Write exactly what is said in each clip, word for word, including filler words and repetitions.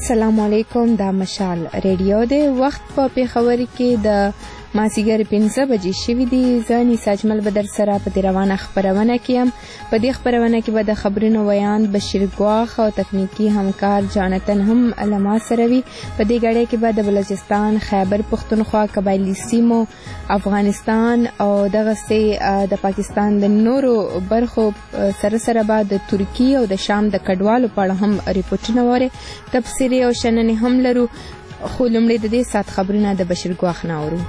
السلام علیکم. دا مشال ریډیو دی. وخت په پیښور کې د مازیګر پنځه بجې شوي دي. زه نیسا اجمل به در سره په دې روانه خپرونه کې یم. په دې خپرونه کې به د خبرونو ویان بشیر ګواخ او تکنیکي همکار جانتن هم له ما سره وي. په دې ګړۍ کې به د بلوچستان، خیبر پښتونخوا، قبایلي سیمو، افغانستان او دغسې د پاکستان د نورو برخو سره سره به د ترکي او د شام د کډوالو په اړه هم ریپورټونه وره تفسیري او شننې هم لرو. خو لومړی د دې ساعت خبرونه د بشیر ګواخ نه اورو.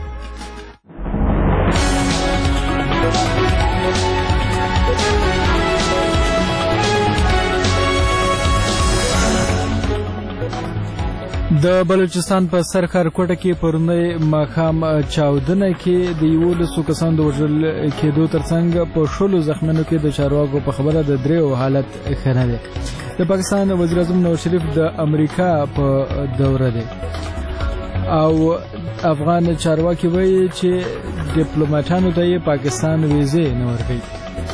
د بلوچستان په سرخار کوټه کې پرونی ماښام چاودنه کې د یولسو کسانو د وژل کېدو ترڅنګ په شلو زخمیانو کې د چارواکو په خبره د دریو حالت ښه نه دی. د پاکستان وزیر اعظم نواز شریف د امریکا په دوره دی او افغان چارواکي وایي چې ډیپلوماټانو ته یې پاکستان ویزې نه ورکوي.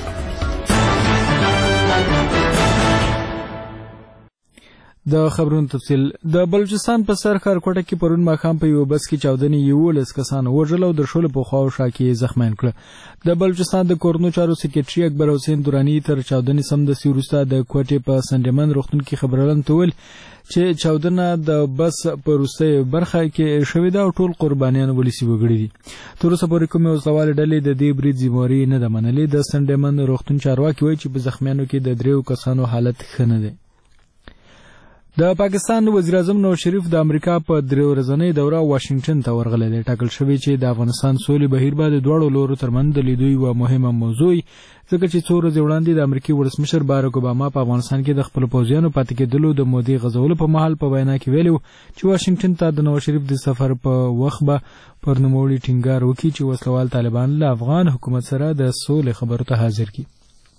د خبرونو تفصیل. د بلوچستان په سرخار کوټه کې پرون ماښام په یو بس کې چاودنې یولس کسان وژل او د شلو په خواوشا کې زخمیان کړه. د بلوچستان د کورنو چارو سکرټري اکبر حسین دوراني تر چاودنې سمدستي وروسته د کوټې په سنډمن روغتون کې خبرونه تول چې چاودنه د بس په وروستۍ برخه کې شوې ده او ټول قربانیان ولسي وګړي دي. تر اوسه پورې کومې وسلوالې ډلې د دې برید ذمهواري نه ده منلې. د سنډمن روغتون چارواکي وایي چې په زخمیانو کې د دریو کسانو حالت ښه نه دی. د پاکستان وزیر اعظم نواز شریف د امریکا په درې ورځنۍ دوره واشنگټن ته ورغلی دی. ټاکل شوی چې د افغانستان سولې بهیر به د دواړو لورو ترمنځ د لیدو یوه مهمه موضوع وي، ځکه چې څو ورځې وړاندې د امریکې ولسمشر باراک اوباما په افغانستان کې د خپلو پوځیانو پاتې کېدلو د مودې غځولو په مهال په وینا کې ویلي و چې واشنګټن ته د نواز شریف د سفر په وخت به پر نوموړي ټینګار وکړي چې وسلوال طالبان له افغان حکومت سره د سولې خبرو ته حاضر کړي.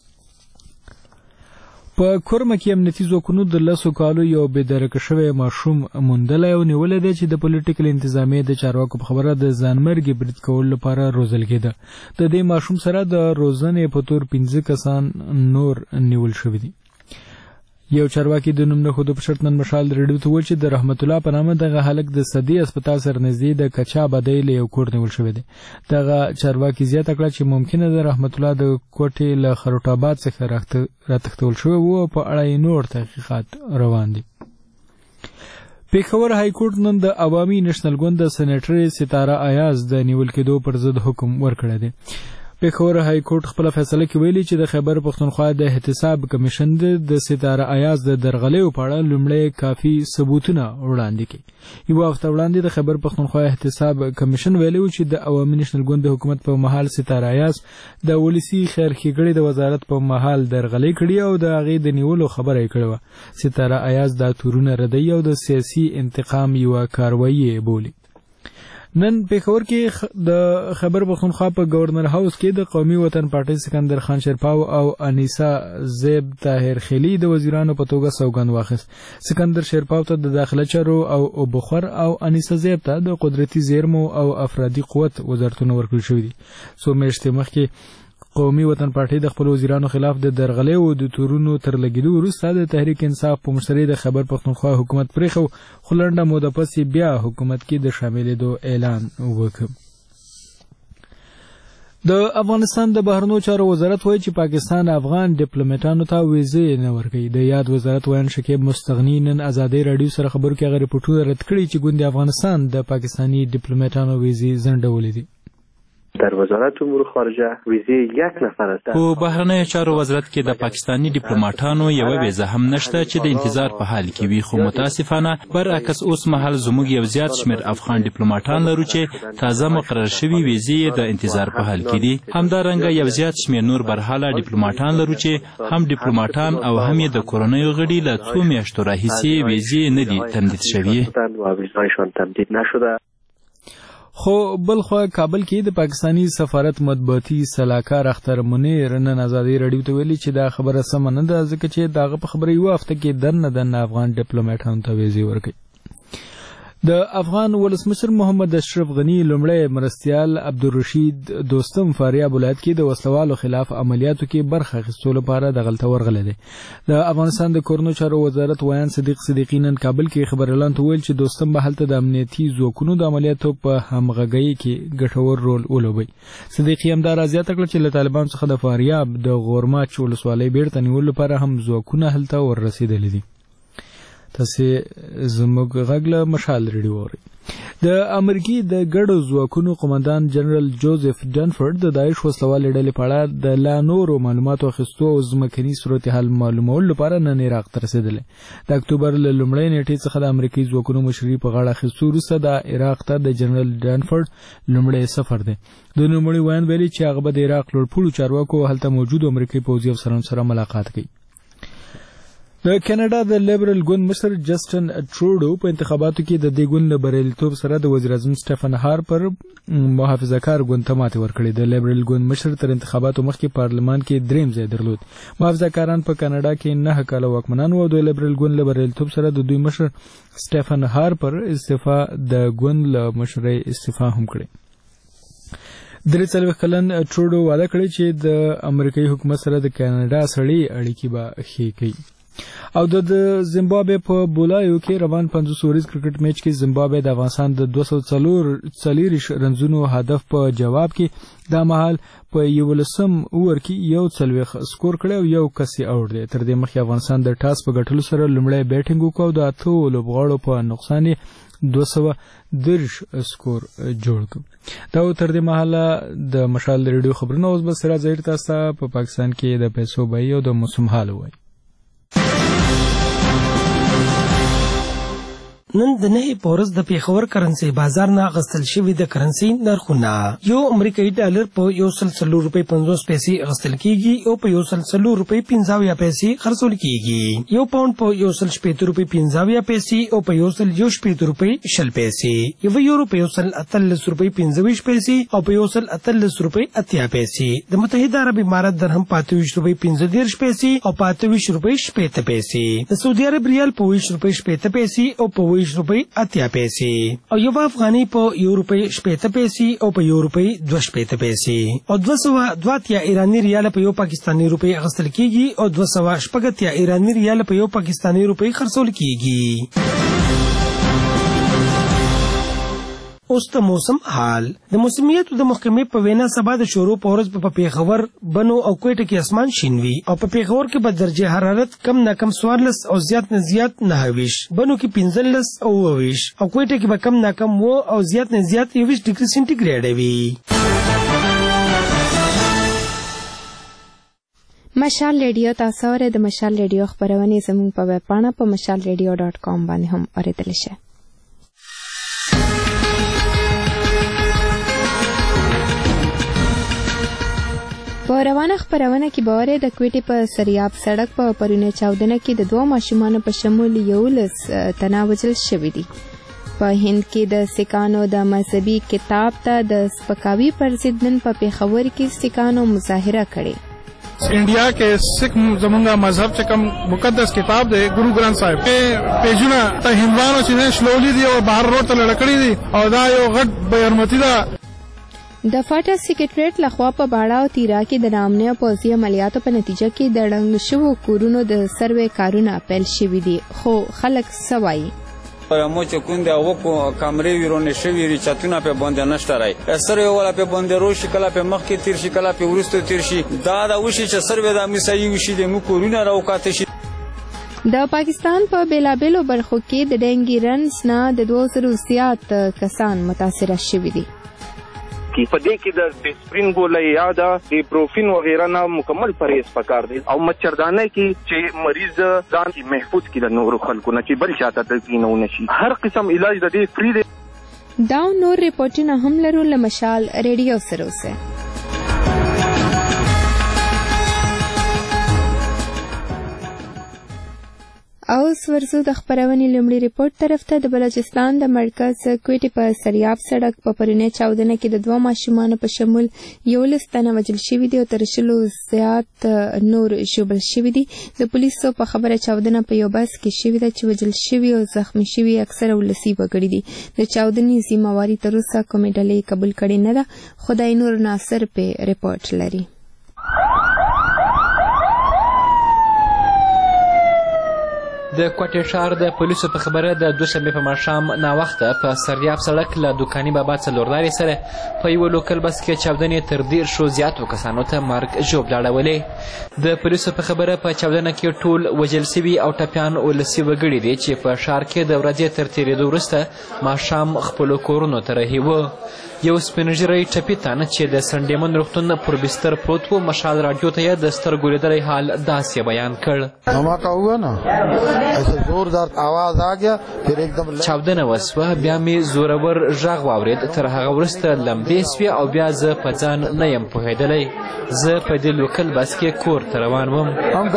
په کورمه کې امنیتي ځواکونو د لسو کالو یو بېدرکه شوی ماشوم موندلی او نیولی دی چې د پولیټیکل انتظامیې د چارواکو په خبره د ځانمرګي برید کولو لپاره روزل کېده. د دې ماشوم سره د روزنې په تور پنځه کسان نور نیول شوي دي. یو چارواکي د نوم نه ښودو په شرط نن مشال ریډیو ته وویل چې د رحمت الله په نامه دغه هلک د صدي اسپتال سره نږدې د کچا بدۍ له یو کور نیول شوی دی. دغه چارواکي زیاته کړه چې ممکنه ده رحمت الله د کوټې له خروټ آباد څخه راتښتول شوی و او په اړه یې نور تحقیقات روان دي. پیښور های کورټ نن د عوامي نېشنل ګوند د سېنیټر ستاره ایاز د نیول کېدو پر ضد حکم ورکړی دی. پیښور های کورټ خپله فیصله کې ویلي چې د خیبر پښتونخوا د احتساب کمیشن د ستاره ایاز د درغلیو په اړه لومړی کافي ثبوتونه وړاندې کړي. یوه هفته وړاندې د خیبر پښتونخوا احتساب کمیشن ویلي و چې د عوامي نېشنل ګوند د حکومت په مهال ستاره ایاز د ولسي خیر ښېګڼې د وزارت په مهال درغلۍ کړي او د هغې د نیولو خبره یې کړې وه. ستاره ایاز دا تورونه ردوي او د سیاسي انتقام یوه کاروایي یې بولي. نن پیښور کې د خیبر پښتونخوا په گورنر هاوس کې د قومي وطن پارټۍ سکندر خان شیرپاو او انیسا زیب طاهر خیلی د وزیرانو په توګه سوګند واخیست. سکندر شیرپاو ته د داخله چارو او اوبخور او انیسا زیب ته د قدرتي زیرمو او افرادي قوت وزارتونه ورکړل شوي دي. څو میاشتې مخکې قومي وطن پارټۍ د خپلو وزیرانو خلاف د درغلیو د تورونو تر لګېدو وروسته د تحریک انصاف په مشرۍ د خیبر پښتونخوا حکومت پرېښو، خو لنډه موده پسې بیا حکومت کې د شاملېدو اعلان وکړ. د افغانستان د بهرنیو چارو وزارت وایي چې پاکستان افغان ډیپلوماټانو ته ویزې نه ورکوي. د یاد وزارت ویان شکیب مستغني نن ازادۍ راډیو سره خبرو کې هغه ریپورټونه رد کړي چې ګوند افغانستان د پاکستاني ډیپلوماټانو ویزې ځنډولې دي. در وزارت امور خارجه ویزه یک نفر است. په بهرنیو چارو وزارت کې د پاکستانی ډیپلوماټانو یو ویزه هم نشته چې د انتظار په حال کې وي، خو متاسفانه برعکس اوس مهال زموږ یو زیات شمیر افغان ډیپلوماټان لرو چې تازه مقرر شوي ویزې د انتظار په حال کې دي. همدارنګه یو زیات شمیر نور برحاله ډیپلوماټان لرو چې هم ډیپلوماټان او هم د کورنیو غړي له څو میاشتو راهیسې ویزې نه دي تمدید شوي و ویزایشان تمدید نشده. خو بلخوا کابل کې د پاکستانی سفارت مطبوعاتي سلاکار اختر منیر نن ازادۍ راډیو ته ویلي چې دا خبره سمه نه ده، ځکه چې دغه په خبره یوه هفته کې دننه دننه افغان ډیپلوماټانو ته ویزې ورکوي. د افغان ولسمشر محمد اشرف غنی لومړی مرستیال عبدالرشید دوستم فاریاب ولایت کې د وسلوالو خلاف عملیاتو کې برخه اخیستو لپاره د غلطه ورغلی دی. د افغانستان د کورنو چارو وزارت ویان صدیق صدیقی نن کابل کې خبريالانو ته ویل چې دوستم به هلته د امنیتي ځواکونو د عملیاتو په همغږۍ کې ګټور رول ولوبي. صدیقی هم دا راځي تکړه چې له طالبانو څخه د فاریاب د غورماچ ولسوالۍ بیرته نیولو لپاره هم ځواکونه هلته ورسېدلي دي. تاسو زموږ غږ له مشال ریډیو اورئ. د امریکای د ګډو ځواکونو قومندان جنرال جوزف ډنفورد د داعش وسلوالې ډلې په اړه د لا نورو معلوماتو اخیستو او ځمکني صورتحال معلومولو لپاره نن عراق ته رسېدلی. د اکتوبر له لومړۍ نیټې څخه د امریکایي ځواکونو مشري په غاړه اخیستو وروسته د عراق ته د جنرال ډنفورد لومړی سفر دی. د نوموړي ویان ویلي چې هغه به د عراق لوړپوړو چارواکو هلته موجودو امریکایي پوځي افسرانو سره ملاقات کوي. د کاناډا د لیبرل ګوند مشر جسټن ټروډو په انتخاباتو کې د دې ګوند له بریالیتوب سره د وزیر اعظم سټیفن هارپر محافظه‌کار ګوند ته ماتې ورکړې. د لیبرل ګوند مشر تر انتخاباتو مخکې پارلمان کې دریم ځای درلود. محافظه‌کاران په کاناډا کې نه کاله واکمنان وو او د لیبرل ګوند له بریالیتوب سره د دوی مشر سټیفن هارپر استعفا د ګوند له مشرۍ استعفا هم کړې. درې څلوېښت کلن ټروډو وعده کړې چې د امریکایي حکومت سره د کاناډا سړې اړیکې به ښې کوي. او د زیمبابوې په بولایو کې روان پنځوس اوریز کرکټ میچ کې زیمبابوې د افغانستان د دوه سوه څلوېښت رنزونو هدف په جواب کې دا مهال په یولسم اوور کې یو څلوېښت سکور کړی او یو کس یې اوټ دی. تر دې مخکې افغانستان د ټاس په ګټلو سره لومړی بیټینګ وکړ او د اتو لوبغاړو په نقصان یې دوه سوه دېرش سکور جوړ کړ. دا تر دې مهاله د مشال ریډیو خبرونه. اوس به سراج ظاهر تاسو ته په پاکستان کې د پیسو بیې او د موسم حال وایي. نن د نه پورز د پیښور کرنسي بازار نه غستل شوی د کرنسي نرخونه یو امریکایي ډالر په یو سل څلور روپۍ پنځوس پیسې غستل کیږي او په یو سل څلور روپۍ پنځاویا پیسې خرڅول کیږي. یو پاوند په یو سل شپېته روپۍ پنځاویا پیسې او په یو سل یو شپېته روپۍ شل پیسې. یو یورو په یو سل اتلس روپۍ پنځه پیسې او په یو سل اتلس روپۍ اتیا پیسې. د متحده عرب امارات درهم په اته ویشت روپۍ پنځه دېرش پیسې او په اته ویشت روپۍ شپېته پیسې. د سعودي عرب ریال په ویشت روپۍ شپېته پیسې او په ویشت روپۍ اتیا پیسې. او یو افغاني په یو روپۍ شپېته پیسې او په یو روپۍ دوه شپېته پیسې. او دوه سوه دوه اتیا ایراني ریال په یو پاکستاني روپۍ اخیستل کیږي او دوه سوه شپږ اتیا ایراني ریال په یو پاکستاني روپۍ خرڅول کیږي. اوس د موسم حال. د موسمیاتو د محکمې په وینا سبا د شروع په ورځ په پیښور بنو او کوټه کې اسمان شین وي او په پیښور کې به درجه حرارت کم نه کم څوارلس او زیات نه زیات نهه ویشت، بنو کې پنځلس او اووه ویشت او کوټه کې به کم نه کم اووه او زیات نه زیات یوویشت ډګري سینټیګریډ وي. مشال ریډیو تاسو اورئ. د مشال ریډیو خبرونه زموږ په ویب پاڼه په مشال ریډیو ډاټ کام باندې هم اوریدلی شئ. په روانه خبرونه کې به اورئ د کوټې په سریاب سړک په پرونه چاودنه کې د دوه ماشومانو په شمول یولس تنه وژل شوي دي. په هند کې د سکانو د مذهبي کتاب ته د سپکاوي پر ضد نن په پیښور کې سکانو مظاهره کړې. انډیا کې سکھ زمونږ مذهب چې کوم مقدس کتاب دی ګورو ګرانث صاحب کې پیجونه ته هندوانو چې شلولي دي او بهر روډ ته لړکړي دي او دا یو غټ بې حرمتي ده. د فاټا سیکریټریټ لخوا په باړه او تیرا کې د نامنه پوځي عملیاتو په نتیجه کې د ړنګ شوو کورونو د سروې کارونه پیل شوي دي، خو خلک څه وایي؟ مو چې کوندې هغه په کامرې ویرونې شوي دي، چتونه پې باندې نشته رای سروې والا پې باندې روشي، کله پې مخکې تیر شي، کله پې وروسته تیر شي. دا دا وشي چې سروې د امنیسایي وشي د مو کورونه راوکاته شي. د پاکستان په بیلابیلو برخو کې د ډینګي رنز نه د دوه زرو زیات کسان متاثره شوي دي. په دې کې د ډیسپرین ګولۍ یا د ایبروفین وغیرہ نه مکمل پرهیز پکار دی او مچردانه کې چې مریض ځان کې محفوظ کړي د نورو خلکو نه چې بل شاته تلقین نه شي. هر قسم علاج د دې فری دی. دا نور ریپورټونه هم لرو له مشال ریډیو سره اوسه. او اوس ورزو د خبرونې لومړي ریپورت طرف ته. د بلوچستان د مرکز کوټې په سریاب سړک په پرونی چاودنه کې د دوه ماشومانو په شمول یولس تنه وژل شوي دي او تر شلو زیات نور ژوبل شوي دي. د پولیسو په خبره چاودنه په یو بس کې شوې ده چې وژل شوي او زخمي شوي اکثره ولسي وګړي دي. د چاودنې ذمہواري تر اوسه کومې ډلې قبول کړې نه ده. خدای نور ناصر په ریپورت لري. د کوټې ښار د پولیسو په خبره د دوشنبې په ماښام ناوخته په سریاب سړک له دوکاني بابا څلور لارې سره په یوه لوکل بس کې چاودنې تر دیرشو زیاتو کسانو ته مرګ ژوبل اړولې. د پولیسو په خبره په چاودنه کې ټول وژل سوي او ټپیان ولسي وګړي دي چې په ښار کې د ورځې تر تېرېدو وروسته ماښام خپلو کورونو ته رهي وو. یو سپین ږیری ټپي تن چې د سنډیمن روغتون پر بستر پروت و مشال راډیو ته یې د سترګو لیدلی حال داسې بیان کړ. زوردار आवाज आ गया फिर एकदम چاودنه وسوه بیا مې زورور غږ واورید. تر هغه وروسته لمبې سوې او بیا زه په ځان نه یم پوهېدلی. زه په دې لوکل بس کې کور ته روان وم.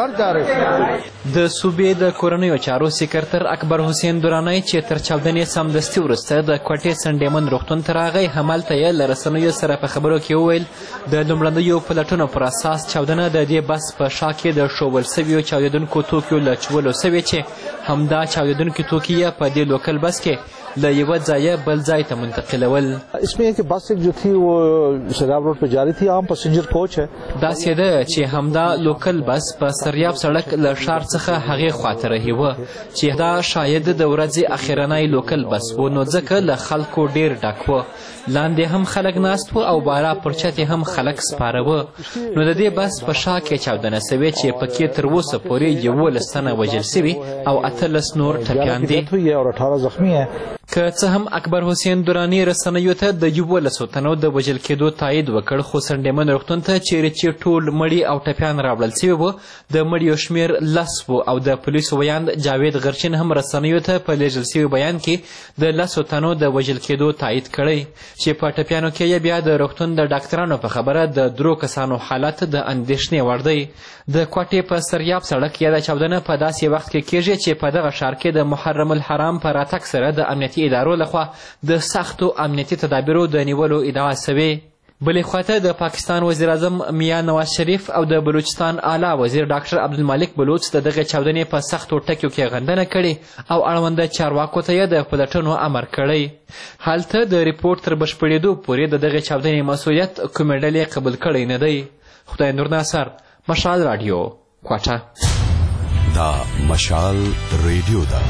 د صوبې د کورنیو چارو سکرتر اکبر حسین درانی چې تر چاودنې سمدستي وروسته د کوټې سنډیمن روغتون ته راغی همالته یې له رسنیو سره په خبرو کې وویل د لومړنیو پلټنو پر اساس چاودنه د دې بس په شا کې د ښوول سویو چاودېدونکو توکیو له چولو سوې چې همدا چاودېدونکي توکي یې په دې لوکل بس کې له یوه ځایه بل ځای ته منتقلول. इसमें एक बस जो थी वो सरियाब रोड पे जारी थी عام पैसेंजर कोच है. داسې ده چې همدا لوکل بس په سریاب سړک له ښار څخه هغې خواته رهي وه چې دا شاید د ورځې اخرنی لوکل بس و نو ځکه له خلکو ډېر ډک وه. لاندې هم خلک ناست وو او بالا پر چت هم خلک سپاره وه. نو د دې بس په شا کې چاودنه سوې چې پکې تر اوسه پورې یولس تنه وژل سوي او اتلس نور ټپیان دي. که څه هم اکبر حسین درانی رسنیو ته د یولسو تنو د وژل کېدو تایید وکړ خو سنډیمن روغتون ته چیرې چې ټول مړي او ټپیان راوړل سوي وو د مړیو شمېر لس و او د پولیسو ویاند جاوید غرچین هم رسنیو ته په لیږل سوي بیان کې د لسو تنو د وژل کېدو تایید کړی چې په ټپیانو کې یې بیا د روغتون د ډاکټرانو په خبره د درو کسانو حالت د اندېښنې وړ دی. د کوټې په سریاب سړک یا د چاودنه په داسې وخت کې کیږي چې په دغه ښار کې د محرم الحرام په راتګ سره د امنیتي ادارو لخوا د سختو امنیتي تدابیرو د نیولو ادعا سوې. بلې خواته د پاکستان وزیر اعظم میا نواز شریف او د بلوچستان اعلی وزیر ډاکټر عبدالمالک بلوچ د دغه چاودنې په سختو ټکیو کې غندنه کړې او اړونده چارواکو ته یې د پلټنو امر کړی. هلته د ریپورټ تر بشپړېدو پورې د دغې چاودنې مسؤلیت کومې ډلې قبول کړی نه دی. خدای نور ناصر، مشال راډیو، کوټه. دا مشال ریډیو ده.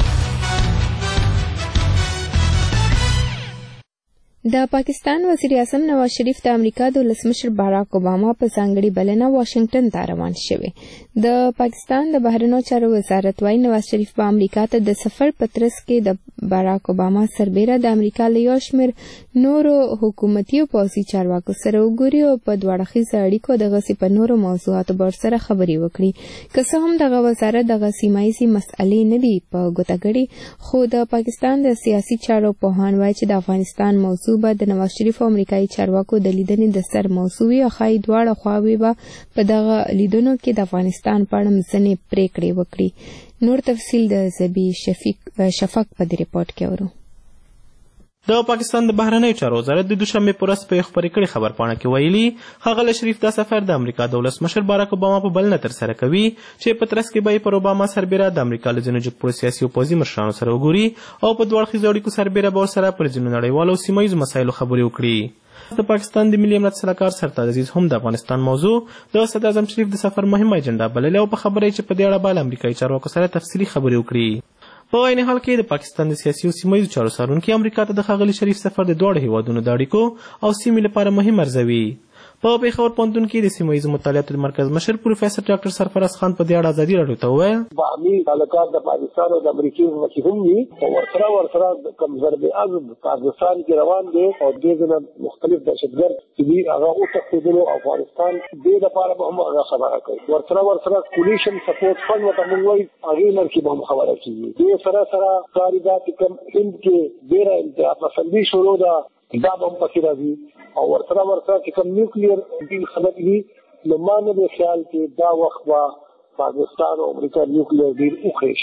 د پاکستان وزیر اعظم نواز شریف د امریکا د ولسمشر باراک اوباما په ځانګړي بلنه واشنگټن ته روان شوی. د پاکستان د بهرنیو چارو وزارت وايي نواز شریف په امریکا ته د سفر په ترڅ کې د باراک اوباما سربیره د امریکا له یو شمېر نورو حکومتي او پوځي چارواکو سره وګوري او په دوه اړخیزو اړیکو دغسې په نورو موضوعاتو به ورسره خبرې وکړي. که څه هم دغه وزارت دغه سیمه ییزې مسئلې نه دي په ګوته کړي خو د پاکستان د سیاسي چارو پوهان وایي چې د افغانستان موضوع به د نواز شریف او امریکایي چارواکو د لیدنې د سر موضوع وي او ښایي دواړه خواوې به په دغه لیدنو کې د افغانستان په اړه ځینې پریکړې وکړي. نور تفصیل د زبی شفق په دې ریپورټ کې اورو. د پاکستان د بهرنیو چارو وزارت د دوشنبې په ورځ په یو خپرې کړې خبرپاڼه کې ویلي ښاغلی شریف دا سفر د امریکا د ولسمشر باراک اوباما په بلنه ترسره کوي چې په ترڅ کې به یې پر اوباما سربیره د امریکا له ځینو جګپوړو سیاسي او پوځي مشرانو سره وګوري او په دوه اړخیزو اړیکو سربیره به ورسره پر ځینو نړیوالو او سیمه ییزو مسایلو خبرې وکړي. د پاکستان د ملي امنیت سلاکار سرتاج عزیز هم د افغانستان موضوع د صدر اعظم شریف د سفر مهمه اجنډا بللې او په خبره یې چې په دې اړه به له امریکایي چارواکو سره تفصیلي خبرې وکړي. په عین حال کې د پاکستان د سیاسي او سیمه ییزو چارو څارونکي امریکا ته د ښاغلي شریف سفر د دواړو هیوادونو د اړیکو او سیمې لپاره مهم ارزوي. په پېښور پوهنتون کې د سیمه ییزو مطالعاتو د مرکز مشر پروفیسر ډاکټر سرفراز خان په دې اړه ازادي راډیو ته وویل باهمي تعلقات د پاکستان او د امریکې مخې هم وي او ورسره ورسره کوم ضرب عزم پاکستان کې روان دی او دې ځنه مختلف دهشتګرد چې دي هغه وتښتېدلو افغانستان دې لپاره به هم هغه خبره کوي. ورسره ورسره کولیشن سپورټ فنډ ورته موږ وایي هغې مرکې به هم خبره کېږي. دې سره سره کاري دا چې کوم هند کې ډېره انتها پسندي شروع ده دا به هم پکې راځي او ورسره ورسره چې کوم نیوکلیر ډیل خبرې دي نو ما نه دی خیال چې دا وخت به پاکستان او امریکا نیوکلیر ډیل وکړی شي.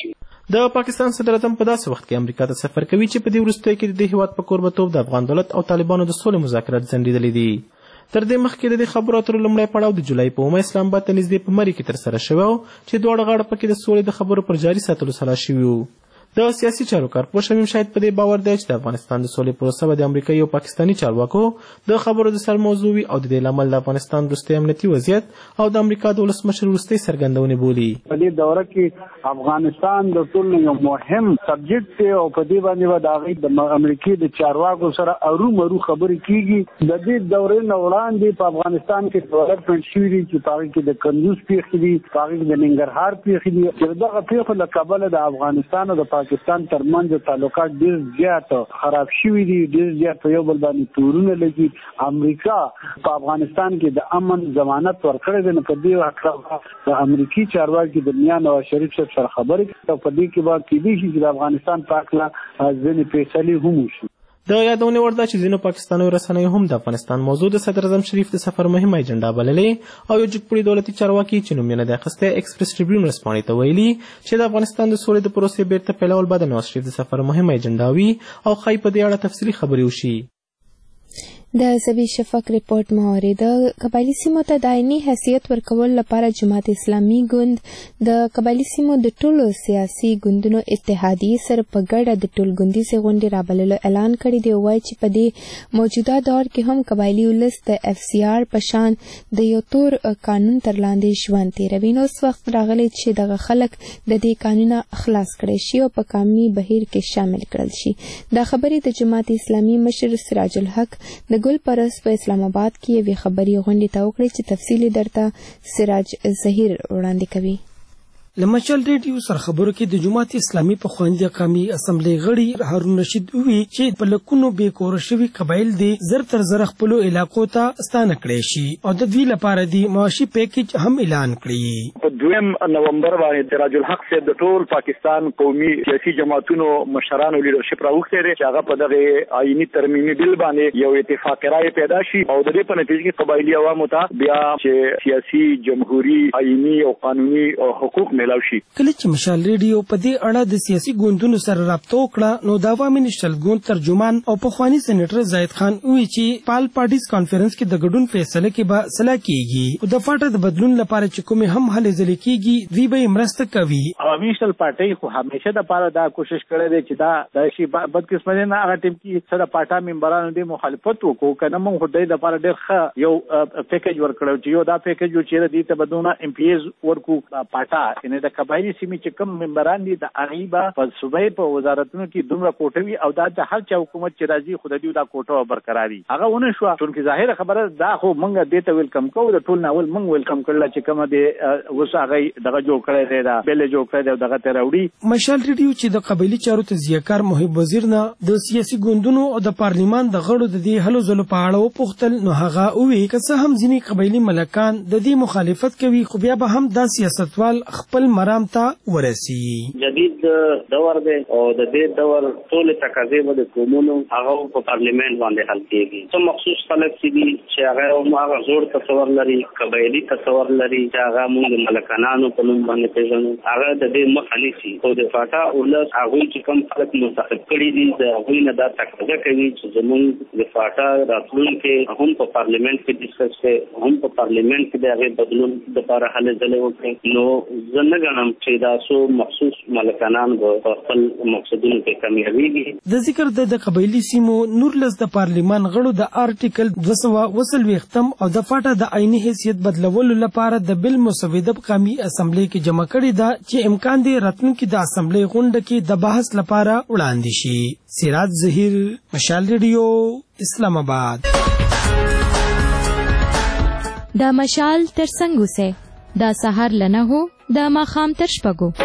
د پاکستان صدر اعظم په داسې وخت کې امریکا ته سفر کوي چې په دې وروستیو کې د دې هیواد په کوربتوب د افغان دولت او طالبانو د سولې مذاکرات ځنډېدلي دي. تر دې مخکې د دې خبرو اترو لومړی پړاو د جولای په اومه اسلام آباد ته نږدې په مري کې ترسره شوی و چې دواړه غاړه پکې د سولې د خبرو پر جاري ساتلو سلا شوي وو. د سیاسي چارو کارپوه شمیم شاید په دې باور دی چې د افغانستان د سولې پروسه به د امریکایي او پاکستاني چارواکو د خبرو د سر موضوع وي او د دې لامل د افغانستان وروستی امنیتي وضعیت او د امریکا د ولسمشر وروستۍ څرګندونې بولي. په دې دوره کې افغانستان د ټولو یو مهم سبجیکټ دی او په دې باندې به د هغې د امریکې د چارواکو سره ارومرو خبرې کېږي. د دې دورې نه وړاندې په افغانستان کې ډیولپمنټ شوي دي چې په هغې کې د کندوز پیښې دي، په هغې کې د ننګرهار پیښې دي چې دغه پیښو له کبله د افغانستان او د پاکستان ترمنځ تعلقات ډېر زیات خراب شوي دي، ډېر زیات په یو بل باندې تورونه لګي. امریکا په افغانستان کې د امن ضمانت ورکړی دی، نو په دې هکله د امریکي چارواکي د میاں نواز شریف صاحب سره خبرې کوي او په دې کې به کېدای شي چې د افغانستان په هکله ځینې فیصلې هم وشي. د یادونې وړ ده چې ځینو پاکستاني رسنیو هم د افغانستان موضوع د صدر اعظم شریف د سفر مهمه اجنډا بللې او یو جګپوړي دولتي چارواکي چې نوم یې نه دی اخیستی ایکسپریس ټریبیون ورځپاڼې ته ویلي چې د افغانستان د سولې د پروسې بیرته پیلول به د نواز شریف د سفر مهمه اجنډا وي او ښایي په دې اړه تفصیلي خبرې وشي. د سبی شفق ریپورت موري د قبایلی سیمو ته دایمي حیثیت ورکول لپاره جماعت اسلامي ګوند د قبایلی سیمو د ټولو سیاسي ګوندونو اتحادیې سره په ګډه د ټولګوندیزې غونډې رابللو اعلان کړی دی. وایي چې په دې موجوده دور کې هم قبایلی ولس د اف سی آر په شان د یو تور قانون تر لاندې ژوند تېروي. نو اوس وخت راغلی چې دغه خلک د دې قانونه خلاص کړی شي او په قانوني بهیر کې شامل کړل شي. دا خبرې د جماعت اسلامي مشر سراج الحق د ګل پرس په اسلام آباد کې یوې خبري غونډې ته وکړې چې تفصیلي درته سراج ظهیر وړاندې کوي. له مشال ریډیو سره خبرو کې د جماعت اسلامي په خواندې قومي اسمبلی غړي هارون رشید وی چې په لکونو بې کوره شوي قبایل دي زر تر زر خپلو علاقو ته ستانه کړی شي او د دوی لپاره دي معاشي پیکیج هم اعلان کړي. په دویم نومبر باندې سراج الحق صاحب د ټول پاکستان قومي سیاسي جماعتونو مشرانو لیډرشپ راوښتی دی چې هغه په دغه آئیني ترمیمي بل باندې یو اتفاق رایې پیدا شي او د دې په نتیجه کې قبایلي عوامو ته بیا چې سیاسي جمهوري آئیني او قانوني حقوق کله چې مشال ریډیو په دې اړه د سیاسي ګوندونو سره رابطه وکړه نو د عوامي نشل ګوند ترجمان او پخوانی سېنیټر زاهد خان وی چې پال پارټیز کانفرنس کې د ګډون فیصله کې به صلاح کیږي او د فاټه د بدلون لپاره چې کومې هم هلې ځلې کیږي دوی به مرسته کوي. عوامي نشل پارټي خو همیشه د پاره دا کوشش کړې ده چې دا د شي بدقسمتۍ نه هغه ټیم کې سره پاټا ممبرانو د مخالفت وکړو کنه موږ خدای د پاره ډېر ښه یو پیکیج ورکړو چې یو دا پیکیج چې د دې ته بدونه ایم پی ایز ورکو پاټا ان د قبایلی سیمې چې کوم ممبران دي د هغې به په صوبې په وزارتونو کې دومره کوټه وي او دا د هر چا حکومت چې راځي خو د دوی دا کوټه برقراري هغه ونه شوه. چونکې ظاهره خبره دا خو موږ دې ته ویلکم کوو د ټول ناول موږ ویلکم کړله چې کومه دې اوس هغې دغه جوړ کړی دی دا بل یې جوړ کړی دی او دغه ته راوړي. مشال ریډیو چې د قبایلي چارو تجزیهکار محب وزیر نه د سیاسي ګوندونو او د پارلیمان د غړو د دې هلو ځلو په اړه وپوښتل نو هغه وویل که څه هم ځینې قبایلي ملکان د دې مخالفت کوي خو بیا به هم دا سیاستوال خپل مرام ته ورسي. جدید دور دی او د دې دور ټول تقاضې به د قومونو هغه په پارلیمنت باندې حل کېږي. څه مخصوص خلک چې دي چې هغه هغه زوړ تصور لري قبایلي تصور لري چې هغه موږ ملکانانو په نوم باندې پېژنو هغه د دې مخه نیسي او د فاټا ولس هغوی چې کوم خلک منتخب کړي دي د هغوی نه دا تقاضا کوي چې زموږ د فاټا راتلونکي هم په پارلیمنت کې ډسکس کړي هم په پارلیمنت کې د هغې بدلون دپاره هلې ځلې وکړي. نو زه نه ګڼم چې دا څو مخصوص ملکانان به خپل مقصدونو کې کامیابیږي. د ذکر د قبایلي سیمو نورلس د پارلیمان غړو د آرټیکل دوه سوه اووه او د فاټا د آئیني حیثیت بدلولو لپاره د بل مسوده په قومي اسمبلی کې جمع کړې ده چې امکان دی راتلونکي د اسمبلی غونډه کې د بحث لپاره وړاندې شي. سراج ظهیر، مشال ریډیو، اسلام آباد. دا مشال تر څنګه سه دا سحر لنه هو دا ماخام تر شپږو.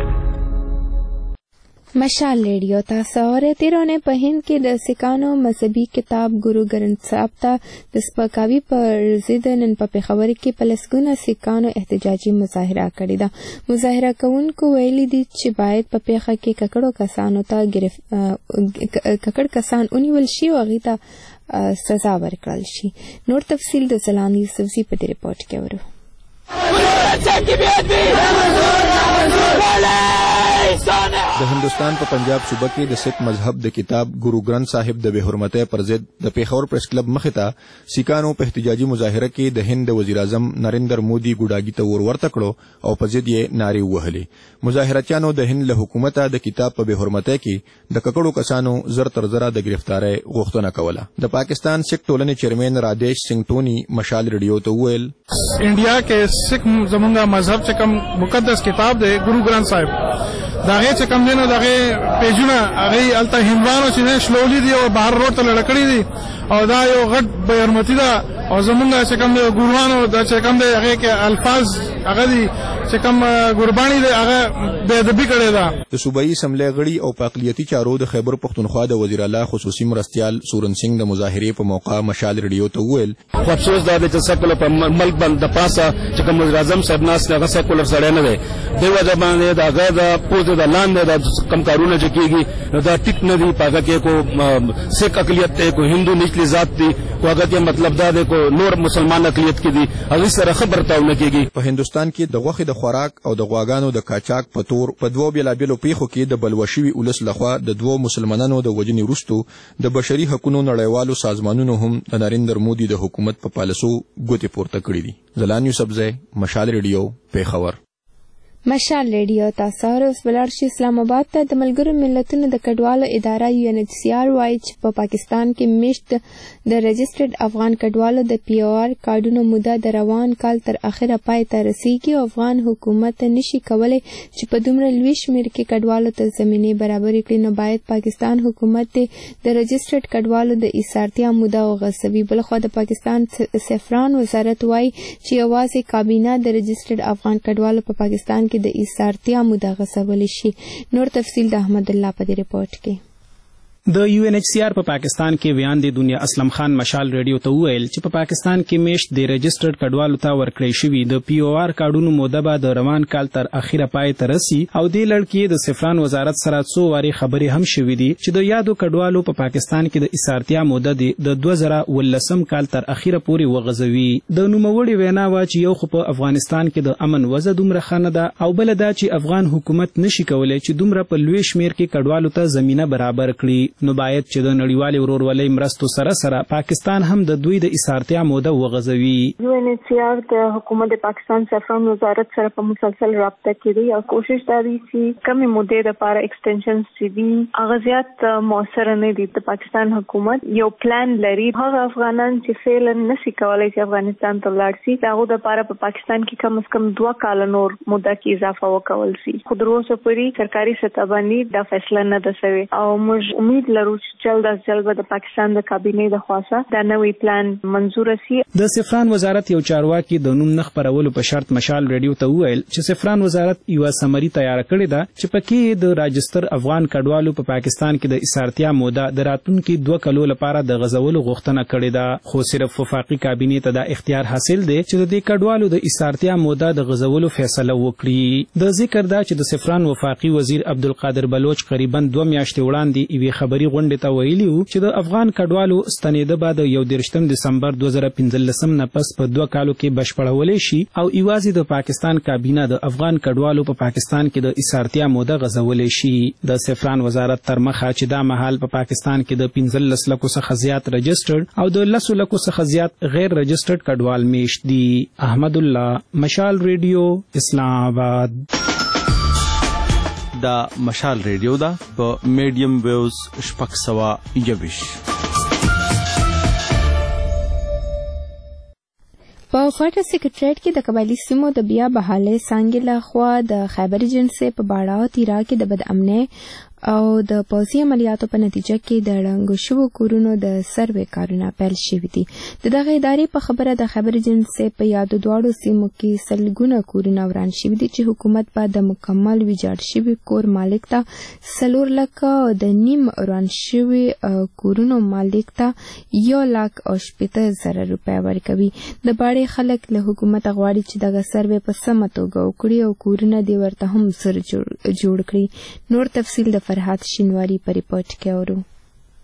مشال ریډیو تاسو اورئ رونه په هند کې د سکانو مذهبي کتاب ګورو ګرنث صاحب ته د سپکاوي پر ضد نن په پېښور کې په لسګونه سکانو احتجاجي مظاهره کړې ده. مظاهره کوونکو ویلي دي چې باید په پیښه کې ککړو کسانو ته ګرف ککړ کسان ونیول شي او هغوی ته سزا ورکړل شي. نور تفصیل د سلام یوسفزي په دې رپورټ کې اورو. د هندستان په پنجاب صوبه کې د سکھ مذهب د کتاب ګورو ګرنث صاحب د بے حرمتۍ پر ضد د پیښور پریس کلب مخې ته سیکانو په احتجاجي مظاهره کې د هند وزیر اعظم نریندر مودي ګوډاګي ته ور ورته کړو او په ضد یې نارې وهلې. مظاهرچیانو د هند له حکومته د کتاب په بے حرمتۍ کې د ککړو کسانو زر تر زره د گرفتارۍ غوښتنه کوله. د پاکستان سکھ ټولنې چیرمن رادیش سنگھ ټونی مشال ریډیو ته وویل انډیا کې سکھ زمونږ مذهب چې کوم مقدس کتاب دی ګورو ګرنث صاحب داغه چې کوم دینو داغه پیجونه هغه الته هندوانو چې شلولي دي او بهر روډ ته لړکړي دي او دا یو غټ بے حرمتي ده او زمونږ چې کوم ګوروانو د چې کوم دی هغه کې الفاظ هغه دي چې کوم قرباني دی هغه بے ادبي کړي ده. د صوبایي اسمبلی غړي او په اقلیتي چارو د خیبر پختونخوا د وزیر اعلی خصوصي مرستیال سورن سنگھ د مظاهرې په موقع مشال ریډیو ته وویل خو افسوس دا دی چې سکول په ملک باندې د پاسه چې کوم وزیر اعظم صاحب ناس هغه سکولر سړی نه دی دی وجه باندې دا هغه د پوز د لاندې د کم کارونه چې کېږي دا ټیک نه دی پاګه کې کو سکھ اقلیت ته کو هندو نچلی ذات دی کو هغه کې مطلب دا دی کو نور مسلمان اقلیت کې دي هغه سره خبر تاونه کېږي. په هندستان کې د غوښې د خوراک او د غواګانو د کاچاک په تور په دوو بیلابیلو پیښو کې د بلوشوي ولس لخوا د دوو مسلمانانو د وجنې وروستو د بشري حقوقو نړیوالو سازمانونو هم د نریندر مودي د حکومت په پالیسو ګوتې پورته کړې دي. زلان یوسفزی مشال ریډیو پیښور. مشال ریډیو تاسو اوس بلار شي اسلام آباد ته د ملګرو ملتونو د کډوالو اداره یو ان ایچ سی آر وايي چې په پاکستان کې میشت د رجسټرډ افغان کډوالو د پی او آر کارډونو موده د روان کال تر اخره پای ته رسیږي او افغان حکومت نشي کولای چې په دومره لوی شمېر کې کډوالو ته زمینه برابر کړي نو باید پاکستان حکومت د رجسټرډ کډوالو د ایثارتیا موده وغځوي. بلخوا د پاکستان سفران وزارت وايي چې یوازې کابینه د رجسټرډ افغان کډوالو په پاکستان کې د ایثارتیا موده غځولی شي. نور تفصیل د احمد الله په دې رپورټ کې. د یو ان ایچ سی آر په پاکستان کې ویان دی دنیا اسلم خان مشال ریډیو ته وویل چې په پاکستان کې میشت د رجسټرډ کډوالو ته ورکړی شوی د پی او آر کارډونو موده به د روان کال تر اخیره پای ته رسي او د لړ کې د سفران وزارت سره څو واري خبرې هم شوې دي چې د یادو کډوالو په پاکستان کې د ایثارتیا موده د دوه زره ولسم کال تر اخیره پورې وغځوي. د نوموړي وینا وا چې یو خو په افغانستان کې د امن وضع دومره ښه ده او بل دا چې افغان حکومت نشي کولای چې دومره په لوی شمیر کې کډوالو ته زمينه برابر کړي نو باید چې د نړیوالې ورورولۍ مرستو سره سره پاکستان هم د دوی د ایثارتیا موده وغځوي. یو ان ایچ سی آر د حکومت د پاکستان سفران وزارت سره په مسلسل رابطه کې دی او کوشش دا دی چې کمې مودې لپاره ایکسټنشن چې دي هغه زیات موثر نه دي. د پاکستان حکومت یو پلان لري هغه افغانان چې فعلا نشي کولای چې افغانستان ته ولاړ شي هغه لپاره په پاکستان کې کم از کم دوه کال نور موده کې اضافه وکول شي. خو تر اوسه پورې سرکاري سطح باندې دا فیصله نه ده شوې او موږ امید لرو جلد از جلد د پاکستان د کابینې د خواصه دا نوې پلان منزور شي. د سفران وزارت یو چارواکي د نوم نخ پرولو په شرط مشال ریډیو ته وویل چې سفران وزارت یو سمری تیار کړی ده چې پکې د راجستر افغان کډوالو په پاکستان کې د ایثارتیا موده د راتلونکي دوه کلو لپاره د غځولو غوښتنه کړې ده خو صرف وفاقي کابینې ته دا اختیار حاصل دی چې د کډوالو د ایثارتیا موده د غځولو فیصله وکړي. د ذکر دا چې د سفران وفاقي وزیر عبدالقادر بلوچ قریبا دوه میاشتې وړاندې یوې خبري غونډې ته ویلي و چې د افغان کډوالو ستنېده به د یو دېرشم دسمبر دوه زره پنځلسم نه پس په دوه کالو کې بشپړولی شي او یوازې د پاکستان کابینه د افغان کډوالو په پاکستان کې د ایثارتیا موده غځولی شي. د سفران وزارت تر مخه چې دا مهال په پاکستان کې د پنځلس لکو څخه زیات رجسټرډ او د لسو لکو څخه زیات غیر رجسټرډ کډوال میشت دي. احمد الله مشال ریډیو اسلام آباد. دا مشال ریډیو دا په میډیم ویوز شپږ سوه یویش. په کوټه سکریټریټ کې د قبایلي سیمو د بیا بحالۍ څانګې لخوا د خیبر جنسې په باړه او تیرا کې د بد امنۍ او د پوځي عملیاتو په نتیجه کې د ړنګو شوو کورونو د سروې کارونه پیل شوي دي. د دغه ادارې په خبره د خیبر جنسې په یادو دواړو سیمو کې سلګونه کورونه وران شوي دي چې حکومت به د مکمل ویجاړ شوي کور مالک ته څلور لکه او د نیم وران شوي کورونو مالک ته یو لاک او شپېته زره روپۍ ورکوي. د باړې خلک له حکومت غواړي چې دغه سروې په سمه توګه وکړي او کورونه دې ورته هم سره جوړ کړي. نور تفصیل د فرحات شینواری په ریپورت کې اورو.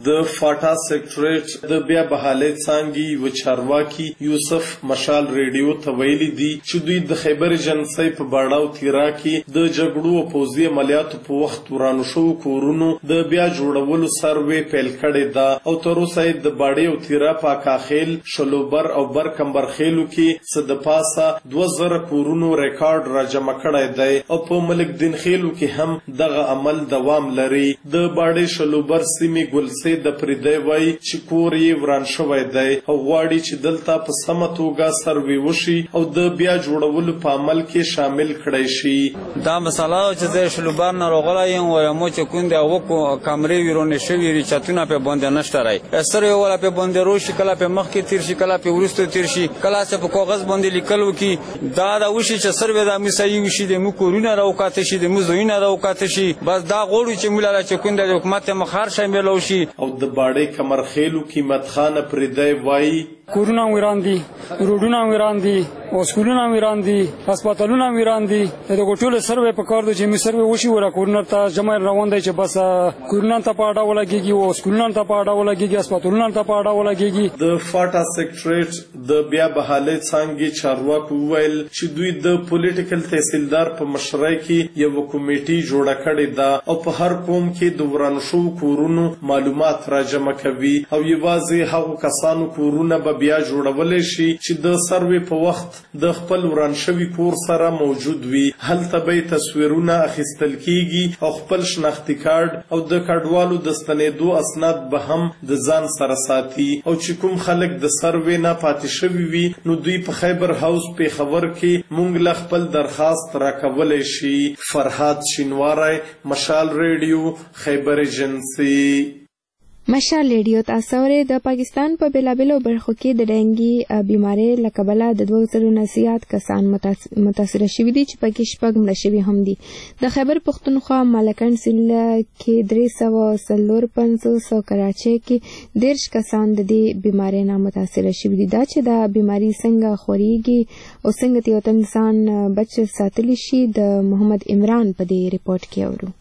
د فاټا سیکریټریټ د بیا بحالۍ څانګې و چارواکي یوسف مشال ریډیو ته ویلي دي چې دوی د خیبر ایجنسۍ په باړاو تیرا کې د جګړو او پوځي عملیاتو په وخت ورانو شوو کورونو د بیا جوړولو سروې پیل کړې ده او تر اوسه یې د باړې او تیرا پاکاخیل شلوبر او بر کمبرخیلو کې څه د پاسه دوه زره کورونو ریکارډ راجمع کړی دی او په ملک دین خیلو کې هم دغه عمل دوام لري. د باړې شلوبر سیمې ګلسې د پریدی وایي چې کور یې وران شوی دی او غواړي چې دلته په سمه توګه سروې وشي او د بیا جوړولو په عمل کې شامل کړی شي. دا مسله چې زه شلوبر نه راغلی یم وایمو چې کوندې هغه کمرې ویرونې شوي دي چتونه پې باندې نشته رای سروې والا پې باندې روشي کله پې مخکې تیر شي کله پې وروسته تیر شي کله چې په کاغذ باندې لیکل وکړي دا دا وشي چې سروې دا مو صحیح وشي د مو کورونه راوکاته شي د مو ځایونه راوکاته شي بس دا غواړو چې موږ لا چې کوندې د حکومت مخار شامل شي. او د باړې کمرخیلو قیمت خان پریدی وایي کورونه ویران دي روډونه ویران دي او سکولونه ویران دي هسپتالونه ویران دي دغه ټول سروې په کار دي چې می سروې وشي ورا کورونه ته جمع روان دي چې بس کورونه ته پاډا ولګيږي او سکولونه ته پاډا ولګيږي هسپتالونه ته پاډا ولګيږي. د فاټا سیکریټریټ د بیا بحالۍ څانګې چارواکو ویل چې دوی د پولیټیکل تحصیلدار په مشرۍ کې یو کمیټي جوړه کړې ده او په هر قوم کې د وران شو کورونو معلومات راجمع کوي او یوازې هغو کسانو کورونه به بیا جوړولای شي چې د سروې په وخت د خپل وران شوي کور سره موجود وي. هلته به تصویرونه اخیستل کیږي او خپل شناختی کارت او د کډوالو د ستنېدو اسناد به هم د ځان سره ساتي او چې کوم خلک د سروې نه پاتې شوي وي نو دوی په خیبر هاوس پیښور کې مونږ له خپل درخواست راکولی شي. فرهاد شینواری مشال ریډیو خیبر ایجنسي. مشال ریډیو تاسو اورئ د پاکستان په بیلابیلو برخو کې د ډینګي بیماری له کبله د دوه سلو نه زیات کسان متاثره شوي دي چې پکې شپږ مړه شوي هم دي. د خیبر پښتونخوا مالکن ضلع کې درې سوه څلور پنځوس او کراچۍ کې دېرش کسان د دې بیمارۍ نه متاثره شوي دي. دا چې دا بیماري څنګه خورېږي او څنګه د یو انسان بچ ساتلی شي د محمد عمران په دې ریپورت کې اورو.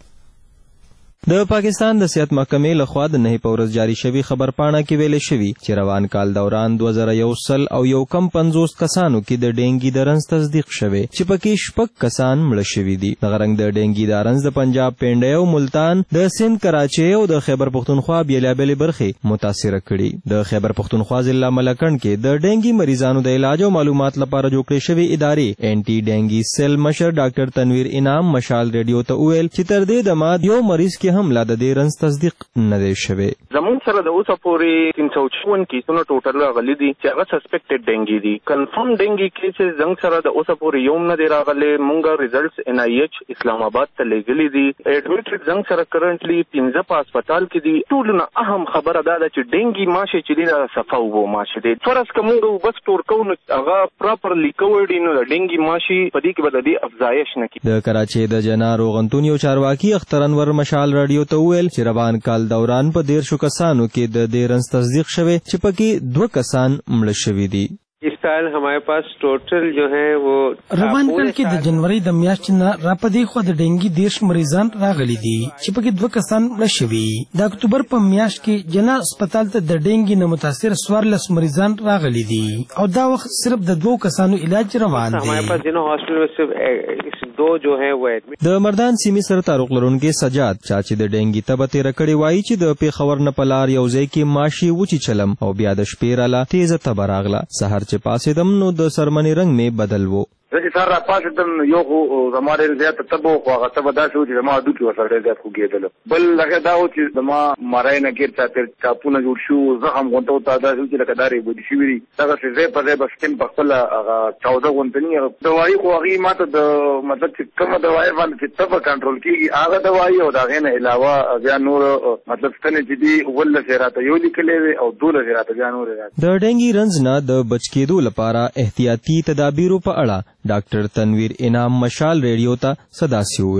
د پاکستان د صحت محکمې لخوا د نهي په ورځ جاری شوی خبرپاڼه کې ویل شوي چې روان کال دوران دوه زره یو سل او یو کم پنځوس کسانو کې د ډینګي د رنځ تصدیق شوی چې پکې شپږ کسان مړه شوي دي. دغه رنګ د ډینګي د رنځ د پنجاب پنډۍ او ملتان د سند کراچۍ او د خیبر پښتونخوا بیلابلې برخې متاثره کړي. د خیبر پښتونخوا ضلع ملکن کې د ډینګي مریضانو د علاج او معلومات لپاره جوړ کړې شوې ادارې انټي ډینګي سیل مشر ډاکټر تنویر انعام مشال ریډیو ته وویل چې تر دې دمه یو مریض کې هم لا د دې رنځ تصدیق نه دی شوی. زمون سره د اوسه پورې تین سو چون کیسونه ټوټل راغلي دي چې هغه سسپیکټډ ډینګي دي. کنفرم ډینګي کیسز زنګ سره د اوسه پورې یوم نه دی راغلي. مونږه ریزلټس ان آی ایچ اسلام آباد ته لګلي دي. اډمیټډ زنګ سره کرنټلی پنځه په هسپتال کې دي. ټول نه اهم خبره دا ده چې ډینګي ماشه چې دی صفه وو ماشه دی فرض کوم بس ټور کو نو هغه پراپرلی کوډ نو ډینګي ماشي په دې کې به د افزایش نه کی. د کراچۍ د جنار روغنتون یو چارواکي اختر انور مشال رادیو ته ویل چې روان کال دوران په ډیر شو کسانو کې د دې رنځ تصدیق شوی چې پکې دوه کسان مړه شوي دي. इस साल हमारे पास टोटल जो है वो روان کال کې د جنوري د میاشتې نه را پدې خو د ډینګي دیش مریضان راغلي دي چې پکې دوه کسان مړه شوي. د اکتوبر په میاشت کې جنا هسپتال ته د ډینګي نه متاثر څوارلس مریضان راغلي دي او دا وخت صرف د دوه کسانو علاج روان دی. हमारे पास जिन हॉस्पिटल में सिर्फ दो जो है वो एडमिट. د مردان سیمې سره تعلق لرونکي سجاد چا چې د ډینګي تبه تېره کړې وایي چې د پیښور نه په لار یو ځای کې ماشي وچی چلم او بیا د شپې راله تیزه تبه راغله. سهار چې پاسېدم نو د سرمنې رنګ می بدل وو. زه چې سهار را پاسېدم یو خو زما ډېر زیاته تبه وه خو هغه تبه داسې وه چې زما هډوکي ورسره ډېر زیات خوږېدله. بل هغه دا و چې زما مرۍ نه ګیر چاپېر چاپونه جوړ شو زخم غونته ورته داسې و چې لکه دا رېبودي شوي دي. دغسې ځای په ځای به سکن په خپله هغه چاوده غونته ني دوایي خو هغې ما ته د مطلب چې کومه دوایي باندې چې تبه کنټرول کېږي هغه دوایي او د هغې نه علاوه بیا نور مطلب ستنې چې دي اوولس یې راته یو لیکلې وې او دولس یې راته بیا نورې راته. د ډینګي رنځ نه د بچ کېدو لپاره احتیاطي تدابیرو په اړه ډاکټر تنویر انعام مشال ریډیو ته صداسي وویل.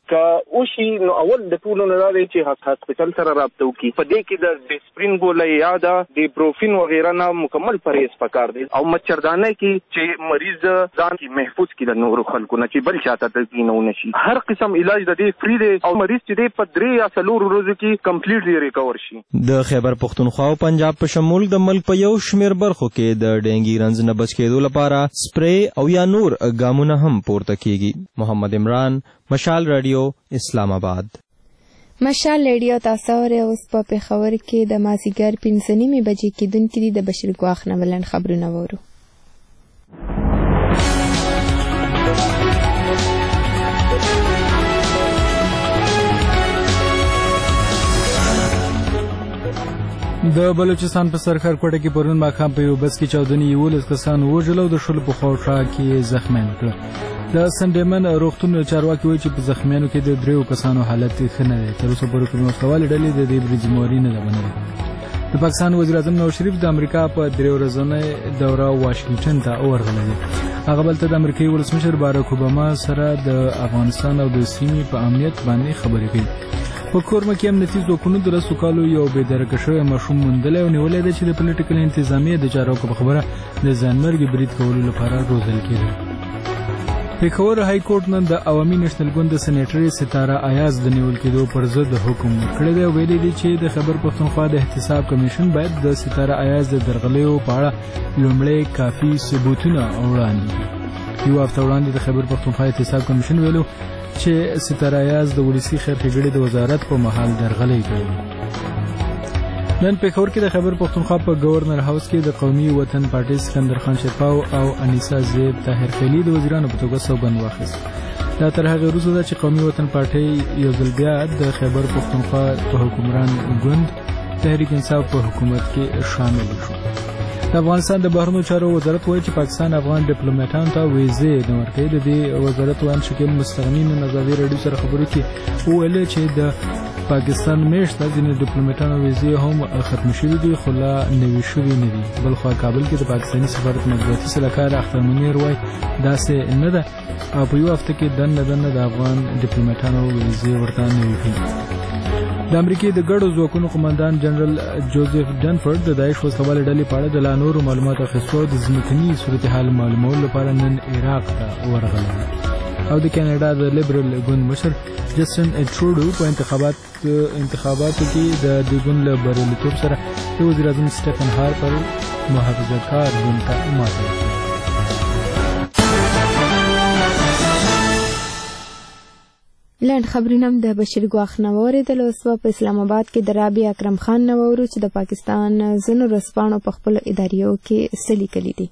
کا اوشي نو اول د ټولو نه راځي چې هسپتال سره رابطه وکړي. په دې کې د ډیسپرین ګولۍ یا د ایبروفین وغیرہ نه مکمل پرهیز پکار دی او مچردانه کې چې مریض ځان کې محفوظ کړي د نورو خلکو نه چې بل چاته تکلیف نه شي. هر قسم علاج د دې فری دی او مریض چې دی په درې یا څلور ورځو کې کمپلیټلی ریکور شي. د خیبر پختونخوا او پنجاب په شمول د ملک په یو شمیر برخو کې د ډینګي رنځ نه بچ کېدو لپاره سپری او یا نور ګامونه هم پورته کیږي. محمد عمران، مشال رادیو، اسلام آباد. مشال رادیو تاسو ورته اوس په پېښور کې د مازیګر پنځه نیمې بجې کېدونکې دي. د بشیر ګواخ نه ولن خبرونه وورو. د بلوچستان په سرخر کوټه کې پرون ماښام په یو بس کې چاودنې یولس کسان وژل او د شلو په خواوشا کې زخمیان کړل. د سنډیمن روغتون چارواکي وایي چې په زخمیانو کې د دریو کسانو حالت ښه نه دی. تر اوسه پورې کومې وسلوالې ډلې د دې بریدموري نه ده منلې. د پاکستان وزیر اعظم نواز شریف د امریکا په درې ورځنۍ دوره واشنګټن ته ورغلی دی. هغه بل ته د امریکایي ولسمشر باراک اوباما سره د افغانستان او د سیمې په امنیت باندې خبرې کوي. په کورمه کې امنیتي ځواکونو د لسو کالو یو بېدرکه شوی ماشوم موندلی او نیولی دی چې د پولیټیکل انتظامیې د چارواکو په خبره د ځانمرګي برید کولو لپاره روزل کېده. پېښور های کورټ نن د عوامي نېشنل ګوند د سینیټرۍ ستاره ایاز د نیول کېدو پر ضد حکم ورکړی دی او ویلي دي چې د خیبر پښتونخوا د احتساب کمیشن باید د ستاره ایاز د درغلیو په اړه لومړی کافي ثبوتونه وړاندې کړي. یو هفته وړاندې د خیبر پښتونخوا احتساب کمیشن ویلو چې ستاره ایاز د ولسي خیر ښېګړې د وزارت په مهال درغلۍ کوي. نن پېښور کې د خیبر پښتونخوا په گورنر هاوس کې د قومي وطن پارټۍ سکندر خان شیرپاو او انیسا زیب طاهر خیلي د وزیرانو په توګه سوګند واخیست. دا تر هغې وروسته ده چې قومي وطن پارټۍ یو ځل بیا د خیبر پښتونخوا په حکمران ګوند تحریک انصاف په حکومت کې شامل شو. د افغانستان د بهرنیو چارو وزارت وایي چې پاکستان افغان ډیپلوماټانو ته ویزې نه ورکوي. د دې وزارت وان شکیل مستغني نن ازادي راډیو سره خبرو کې وویل چې د پاکستان میشته ځینې ډیپلوماټانو ویزې هم ختم شوي دي خو لا نوي شوي نه دي. بل خوا کابل کې د پاکستاني سفارت مطبوعاتي سلاکار اختر منیر وایي داسې نه ده او په یو هفته کې دننه دننه د افغان ډیپلوماټانو ویزې ورته نوي کړي. د امریکای د ګډو ځواکونو قومندان جنرال جوزف ډنفورد د داعش وسلوالې ډلې په اړه د لا نورو معلوماتو اخیستو د ځمکني صورتحال معلومولو لپاره نن عراق ته ورغلی. او د کاناډا د لیبرل ګوند مشر جسټن ټروډو په انتخابات انتخاباتو کې د دې ګوند له بریالیتوب سره د وزیر اعظم سټیفن هارپر محافظه‌کار ګوند ته ماته ورکړه. لنډ خبرونه د بشیر ګواخ نه واورېدل. اوس په اسلام آباد کې د رابعه اکرم خان نه واورو چې د پاکستان ځینو ورځپاڼو په خپلو اداریو کې څه لیکلي دي.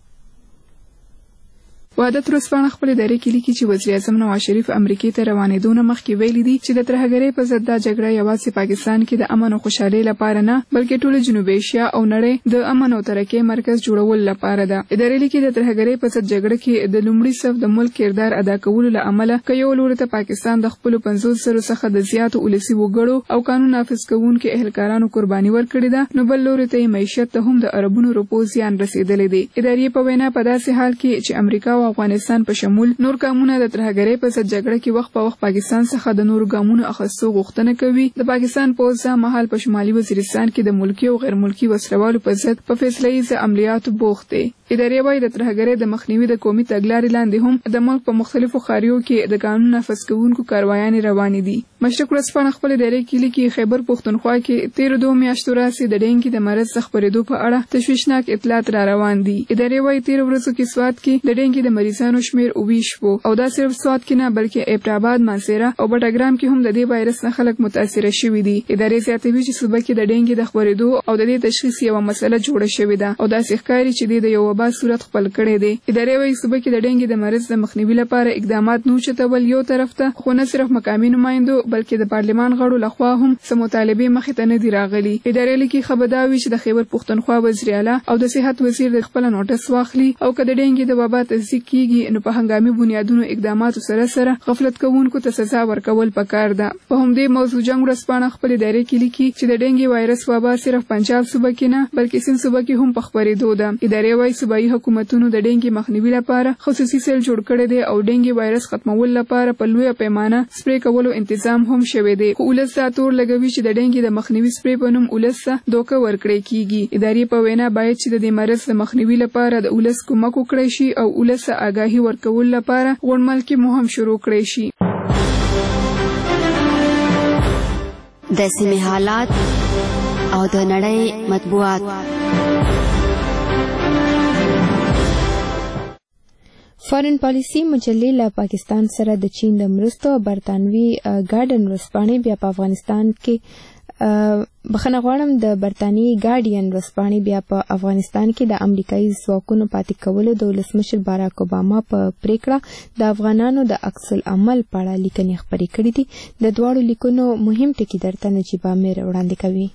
وحدت ورځپاڼه خپل ادارې کې لیکي چې وزیر اعظم نواز شریف امریکې ته روانېدو نه مخکې ویلي دي چې د ترهګرۍ په ضد دا جګړه یوازې پاکستان کې د امن او خوشحالۍ لپاره نه بلکې ټول جنوبي ایشیا او نړۍ د امن او ترقۍ مرکز جوړول لپاره ده. ادارې لیکي د ترهګرۍ په ضد جګړه کې د لومړي صف د ملک کردار ادا کولو له امله که یو لوري ته پاکستان د خپلو پنځوس زرو څخه د زیاتو ولسي وګړو او قانون نافذ کوونکو اهلکارانو قرباني ورکړې ده نو بل لوري ته معیشت ته هم د اربونو روپو زیان رسېدلی دی. ادارې په وینا په داسې حال کې چې امریکا او افغانستان په شمول نور ګامونه د ترهګرۍ په ضد جګړه کې وخت په وخت پاکستان څخه د نورو ګامونو اخیستو غوښتنه کوي. د پاکستان پوځ دا مهال په شمالي وزیرستان کې د ملکي او غیر ملکي وسلوالو په ضد په فیصله ییز عملیاتو بوخت دی. ادارې وايي د ترهګرۍ د مخنیوي د قومي تګلارې لاندې هم د ملک په مختلفو ښاریو کې د قانون نافذ کوونکو کاروایانې روانې دي. مشرق ورځپاڼه خپل ادارې کې لیکي خیبر پښتونخوا کې تیرو دوه میاشتو راهیسې د ډینګي د مرض د خپرېدو په اړه تشویشناک اطلاعات را روان دي. ادارې وايي تیرو ورځو کې سوات کې د ډینګي د مریضانو شمېر اوویش و او دا صرف سوات کې نه بلکې ایبټاباد، مانسیرا او بټګرام کې هم د دې وایرس نه خلک متاثره شوي دي. ادارې زیاتوي چې صوبه کې د ډینګي د خپرېدو او د دې تشخیص یوه مسله جوړه شوې ده او داسې ښکاري چې د یو وبا صورت خپل کړی دی. ادارې وايي صوبه کې د ډینګي د مرض د مخنیوي لپاره اقدامات نه اوچتول یو طرف ته خو نه صرف مقامي نمایندو بلکې د پارلمان غړو لخوا هم څه مطالبې مخې ته نه دي راغلي. ادارې لیکي خبر دا وي چې د خیبر پښتونخوا وزیر اعلی او د صحت وزیر د خپل نوټس واخلي او که د ډینګي د وبا تصدیق کیږي نو په هنګامي بنیادونو اقداماتو سره سره غفلت کوونکو ته سزا ورکول پکار ده. په همدې موضوع جنګ ورځپاڼه خپل ادارې کې لیکي چې د ډینګي وایرس وبا صرف پنجاب صوبه کې نه بلکې سند صوبه کې هم په خپرېدو ده. ادارې وايي صوبایي حکومتونو د ډینګي مخنیوي لپاره خصوصي سیل جوړ کړی دی او ډینګي وایرس ختمولو لپاره په لویه پیمانه سپری کولو تنظیم هم شوی دی. خو ولس دا تور لګوي چې د ډینګي د مخنیوي سپری په نوم ولس دوکه ورکړی کیږي. ادارې په وینا باید چې د دې مرض د مخنیوي لپاره د ولس کومک وکړي شي او ولس آگاهي ورکول لپاره غونډمل کې مهم شروع کړی شي. د سیمې حالات او د نړۍ مطبوعات. فارن پالیسي مجلې له پاکستان سره د چین د مرستو برتانوي ګارډن ورځپاڼې بیا په افغانستان کې بخښنه غواړم د برتانیې ګارډین ورځپاڼې بیا په افغانستان کې د امریکایي ځواکونو پاتې کولو د ولسمشر باراک اوباما په پریکړه د افغانانو د عکس العمل په اړه لیکنې خپرې کړې دي. د دواړو لیکنو مهم ټکي درته نجیب عامر وړاندې کوي.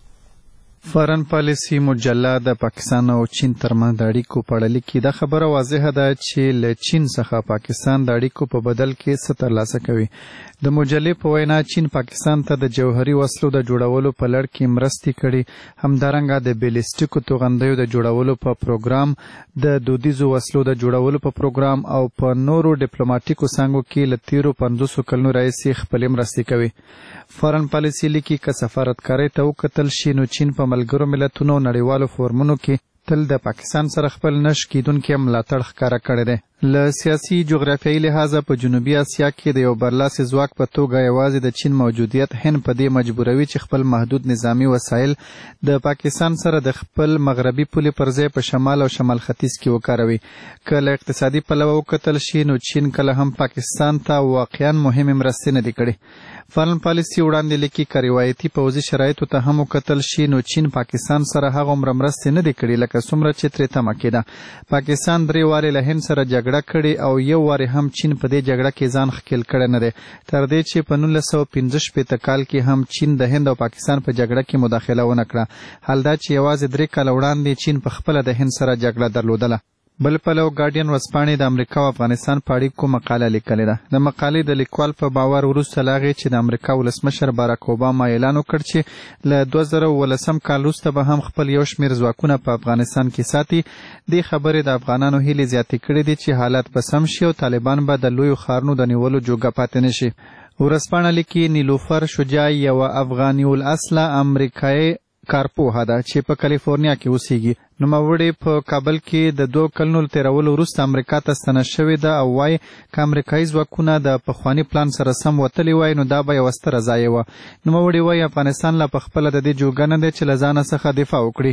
فارن پالیسي مجله د پاکستان او چین ترمنځ د اړیکو په اړه لیکي. دا خبره واضحه ده چې له چین څخه پاکستان د اړیکو په بدل کې څه ترلاسه کوي. د مجلې په وینا چین پاکستان ته د جوهري وسلو د جوړولو په لړ کې مرستې کړي، همدارنګه د بیلیسټیکو توغندیو د جوړولو په پروګرام، د دودیزو وسلو د جوړولو په پروګرام او په نورو ډیپلوماټیکو څانګو کې له تیرو پنځوسو کلونو راهیسې خپلې مرستې کوي. فارن پالیسي لیکي که سفارتکارۍ ته وکتل شي نو چین په ملګرو ملتونو نړیوالو فورمونو کې تل د پاکستان سره خپل نش کیدونکي ملاتړ ښکاره کړی دی. له سیاسي جغرافیایي لحاظه په جنوبي اسیا کې د یو برلاسي ځواک په توګه یوازې د چین موجودیت هند په دې مجبوروي چې خپل محدود نظامی وسایل د پاکستان سره د خپل مغربي پولې پر ځای په شمال او شمال ختیځ کې وکاروي. که له اقتصادي پلوه وکتل شي نو چین کله هم پاکستان ته واقعا مهمې مرستې نه دي کړې. فارن پالیسي وړاندې لیکي که روایتي پوځي شرایطو ته هم وکتل شي نو چین پاکستان سره هغه عمره مرستې نه دي کړې لکه څومره چې ترې تمه کېده. پاکستان درې وارې له هند سره جګړه کړې او یو وارې هم چین په دې جګړه کې ځان ښکېل کړی نه دی، تر دې چې په نولس سوه پنځه شپېته کال کې هم چین د هند او پاکستان په جګړه کې مداخله ونه کړه. حال دا چې یوازې درې کاله وړاندې چین په خپله د هند سره جګړه درلودله. بل پلو ګارډین ورځپاڼې د امریکا او افغانستان په اړیکو مقاله لیکلې ده. د مقالې د لیکوال په باور وروسته له هغې چې د امریکا ولسمشر باراک اوباما اعلان وکړ چې له دوه زره اوولسم کال وروسته به هم خپل یو شمېر ځواکونه په افغانستان کې ساتي، دې خبرې د افغانانو هیلې زیاتې کړې دي چې حالات به سم شي او طالبان به د لویو ښارونو د نیولو جوګه پاتې نه شي. ورځپاڼه لیکي نیلوفر شجاع یوه افغاني الاصله امریکایي کارپوهه ده چې په کالیفورنیا کې اوسیږي. نوموړې په کابل کې د دوه کلونو تیرولو وروسته امریکا ته ستنه شوې ده او وایي که امریکایي ځواکونه د پخواني پلان سره سم وتلي وای نو دا به یوه ستره ضایع وه. نوموړې وایي افغانستان لا پخپله د دې جوګه نه دی چې له ځانه څخه دفاع وکړي.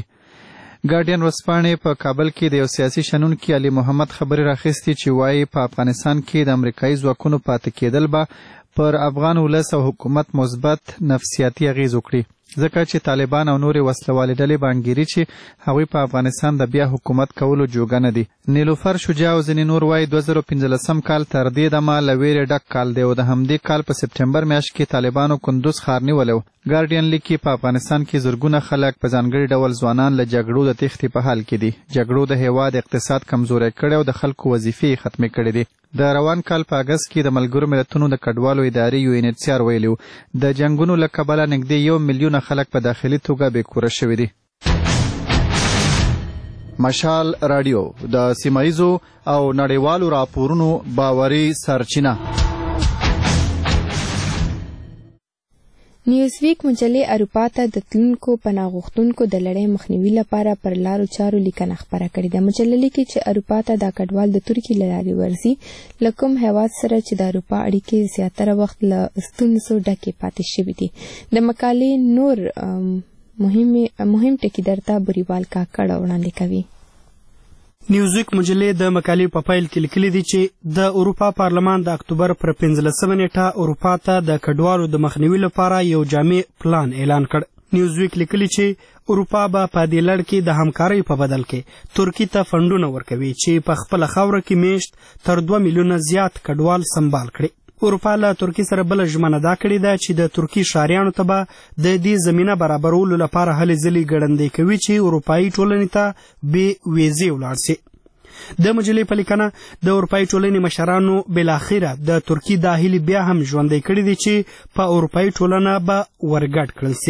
ګارډین ورځپاڼې په کابل کې د یو سیاسي شنونکي علي محمد خبرې راخیستې چې وایي په افغانستان کې د امریکایي ځواکونو پاتې کېدل به پر افغان ولس او حکومت مثبت نفسیاتي اغیز وکړي، ځکه چې طالبان او نورې وسلوالې ډلې به انګیري چې هغوی په افغانستان د بیا حکومت کولو جوګه نه دي. نیلوفر شجاع او ځینې نور وایي دوه زره پنځلسم کال تر دې دمه له ویرې ډک کال دی او د همدې کال په سپټمبر میاشت کې طالبانو کندوز ښار نیولی و. ګارډین لیکي په افغانستان کې زرګونه خلک په ځانګړي ډول ځوانان له جګړو د تېښتې په حال کې دي. جګړو د هېواد اقتصاد کمزوری کړی او د خلکو وظیفې یې ختمې کړې دي. د روان کال په اګست کې د ملګرو ملتونو د کډوالو ادارې یو ان ایچ سی آر ویلي و د جنګونو له کبله نږدې یو میلیونه خلک په داخلي توګه بېکوره شوي دي. مشال راډیو د سیمایزو او نړیوالو راپورونو باوري سرچینه. نیوزویک مجلې اروپا ته د تلونکو پناه غوښتونکو د لړۍ مخنیوي لپاره پر لارو چارو لیکنه خپره کړې ده. مجله لیکي چې اروپا ته دا کډوال د ترکیې له لارې ورځي، له کوم هیواد سره چې د اروپا اړیکې زیاتره وخت له ستونزو ډکې پاتې شوي دي. د مقالې نور مهم ټکي درته بریوال کاکړ وړاندې کوي. نیوزویک مجلې د مقالې په پیل کې لیکلي دي چې د اروپا پارلمان د اکتوبر پر پنځلسمه نیټه اروپا ته د کډوالو د مخنیوي لپاره یو جامع پلان اعلان کړ. نیوزویک لیکلي چې اروپا به په دې لړ کې د همکارۍ په بدل کې ترکیې ته فنډونه ورکوي چې په خپله خاوره کې میشت تر دوه میلیونه زیات کډوال سنبال کړي. اروپا له ترکیې سره بله ژمنه دا کړې ده چې د ترکیې ښاریانو ته به د دې زمینه برابرولو لپاره هلې ځلې ګړندۍ کوي چې اروپایي ټولنې ته بې ویزې ولاړ سي. د مجلې په لیکنه د اروپایي ټولنې مشرانو بالاخره د ترکیې دا هیلې بیا هم ژوندۍ کړې دي چې په اروپایي ټولنه به ورګډ کړل سي.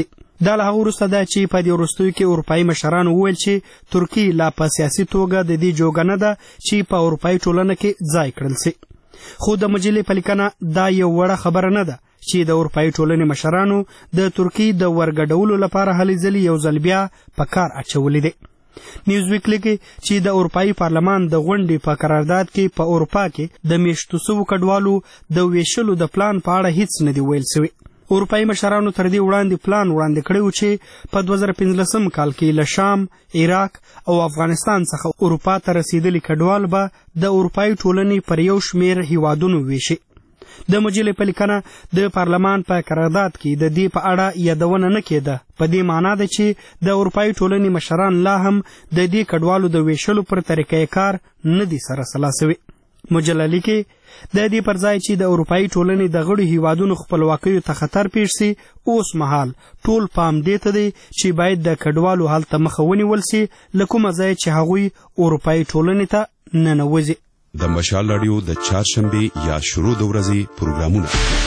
دا له هغه وروسته ده چې په دې وروستیو کې اروپایي مشرانو وویل چې ترکیې لا په سیاسي توګه د دې جوګه نه ده چې په اروپایي ټولنه کې ځای کړل سي. خو د مجلې په لیکنه دا یو وړه خبره نه ده چې د اروپایي ټولنې مشرانو د ترکیې د ورګډولو لپاره هلې ځلې یو ځل بیا په کار اچولې دي. نیوزویک لیکي چې د اروپایي پارلمان د غونډې په قرارداد کې په اروپا کې د میشتو سوو کډوالو د ویشلو د پلان په اړه هیڅ نه دی ویل سوی. اروپایي مشرانو تر دې وړاندې پلان وړاندې کړی و چې په دوه زره پنځلسم کال کې له شام، عراق او افغانستان څخه اروپا ته رسیدلي کډوال به د اروپایي ټولنې پر یو شمېر هیوادونو ویشي. د مجلې په لیکنه د پارلمان په قرارداد کې د دې په اړه یادونه نه کېده. په دې معنا ده چې د اروپایي ټولنې مشران لا هم د دې کډوالو د ویشلو پر طریقې کار نه دي سره سلا سوي. مجله لیکي د دې پر ځای چې د اروپایي ټولنې د غړو هیوادونو خپلواکیو ته خطر پیښ سي، اوس مهال ټول پام دې ته دی چې باید د کډوالو حالت ته مخه ونیول سي له کومه ځای چې هغوی اروپایي ټولنې ته ننوځي. د مشال راډیو د چهارشنبې یا شروع د ورځې پروګرامونه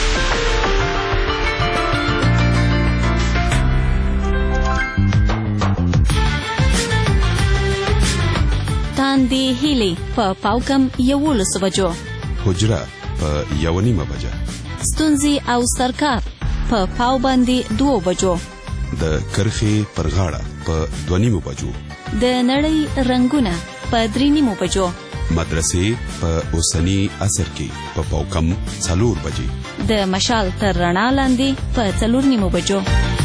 تاندې هیلې په پاوکم یولس بجو، حجره په یو نیمه بجه، ستونزې او سرکار په پاو باندې دوه بجو، د کرخې پر غاړه په دوه نیمو بجو، د نړۍ رنگونه په درې نیمو بجو، مدرسې په اوسنی عصر کې په پاوکم څلور بجې، د مشال تر رڼا لاندې په څلور نیمو بجو.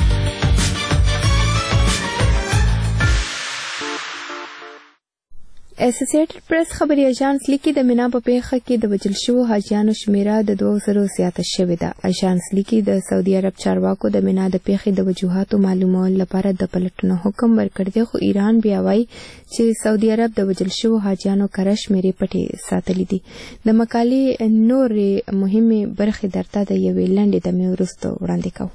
اسوسییټډ پریس خبري اژانس لیکي د مینا په پیښه کې د وژل شوو حاجیانو شمیره د دوه زرو زیاته شوې ده. اژانس لیکي د سعودي عرب چارواکو د مینا د پیښې د وجوهاتو معلومولو لپاره د پلټنو حکم ورکړ دی، خو ایران بیا وایي چې سعودي عرب د وژل شوو حاجیانو کره شمیرې پټې ساتلې دي. د مقالې نورې مهمې برخې درته د یوې لنډې دمې وروسته وړاندې کوو.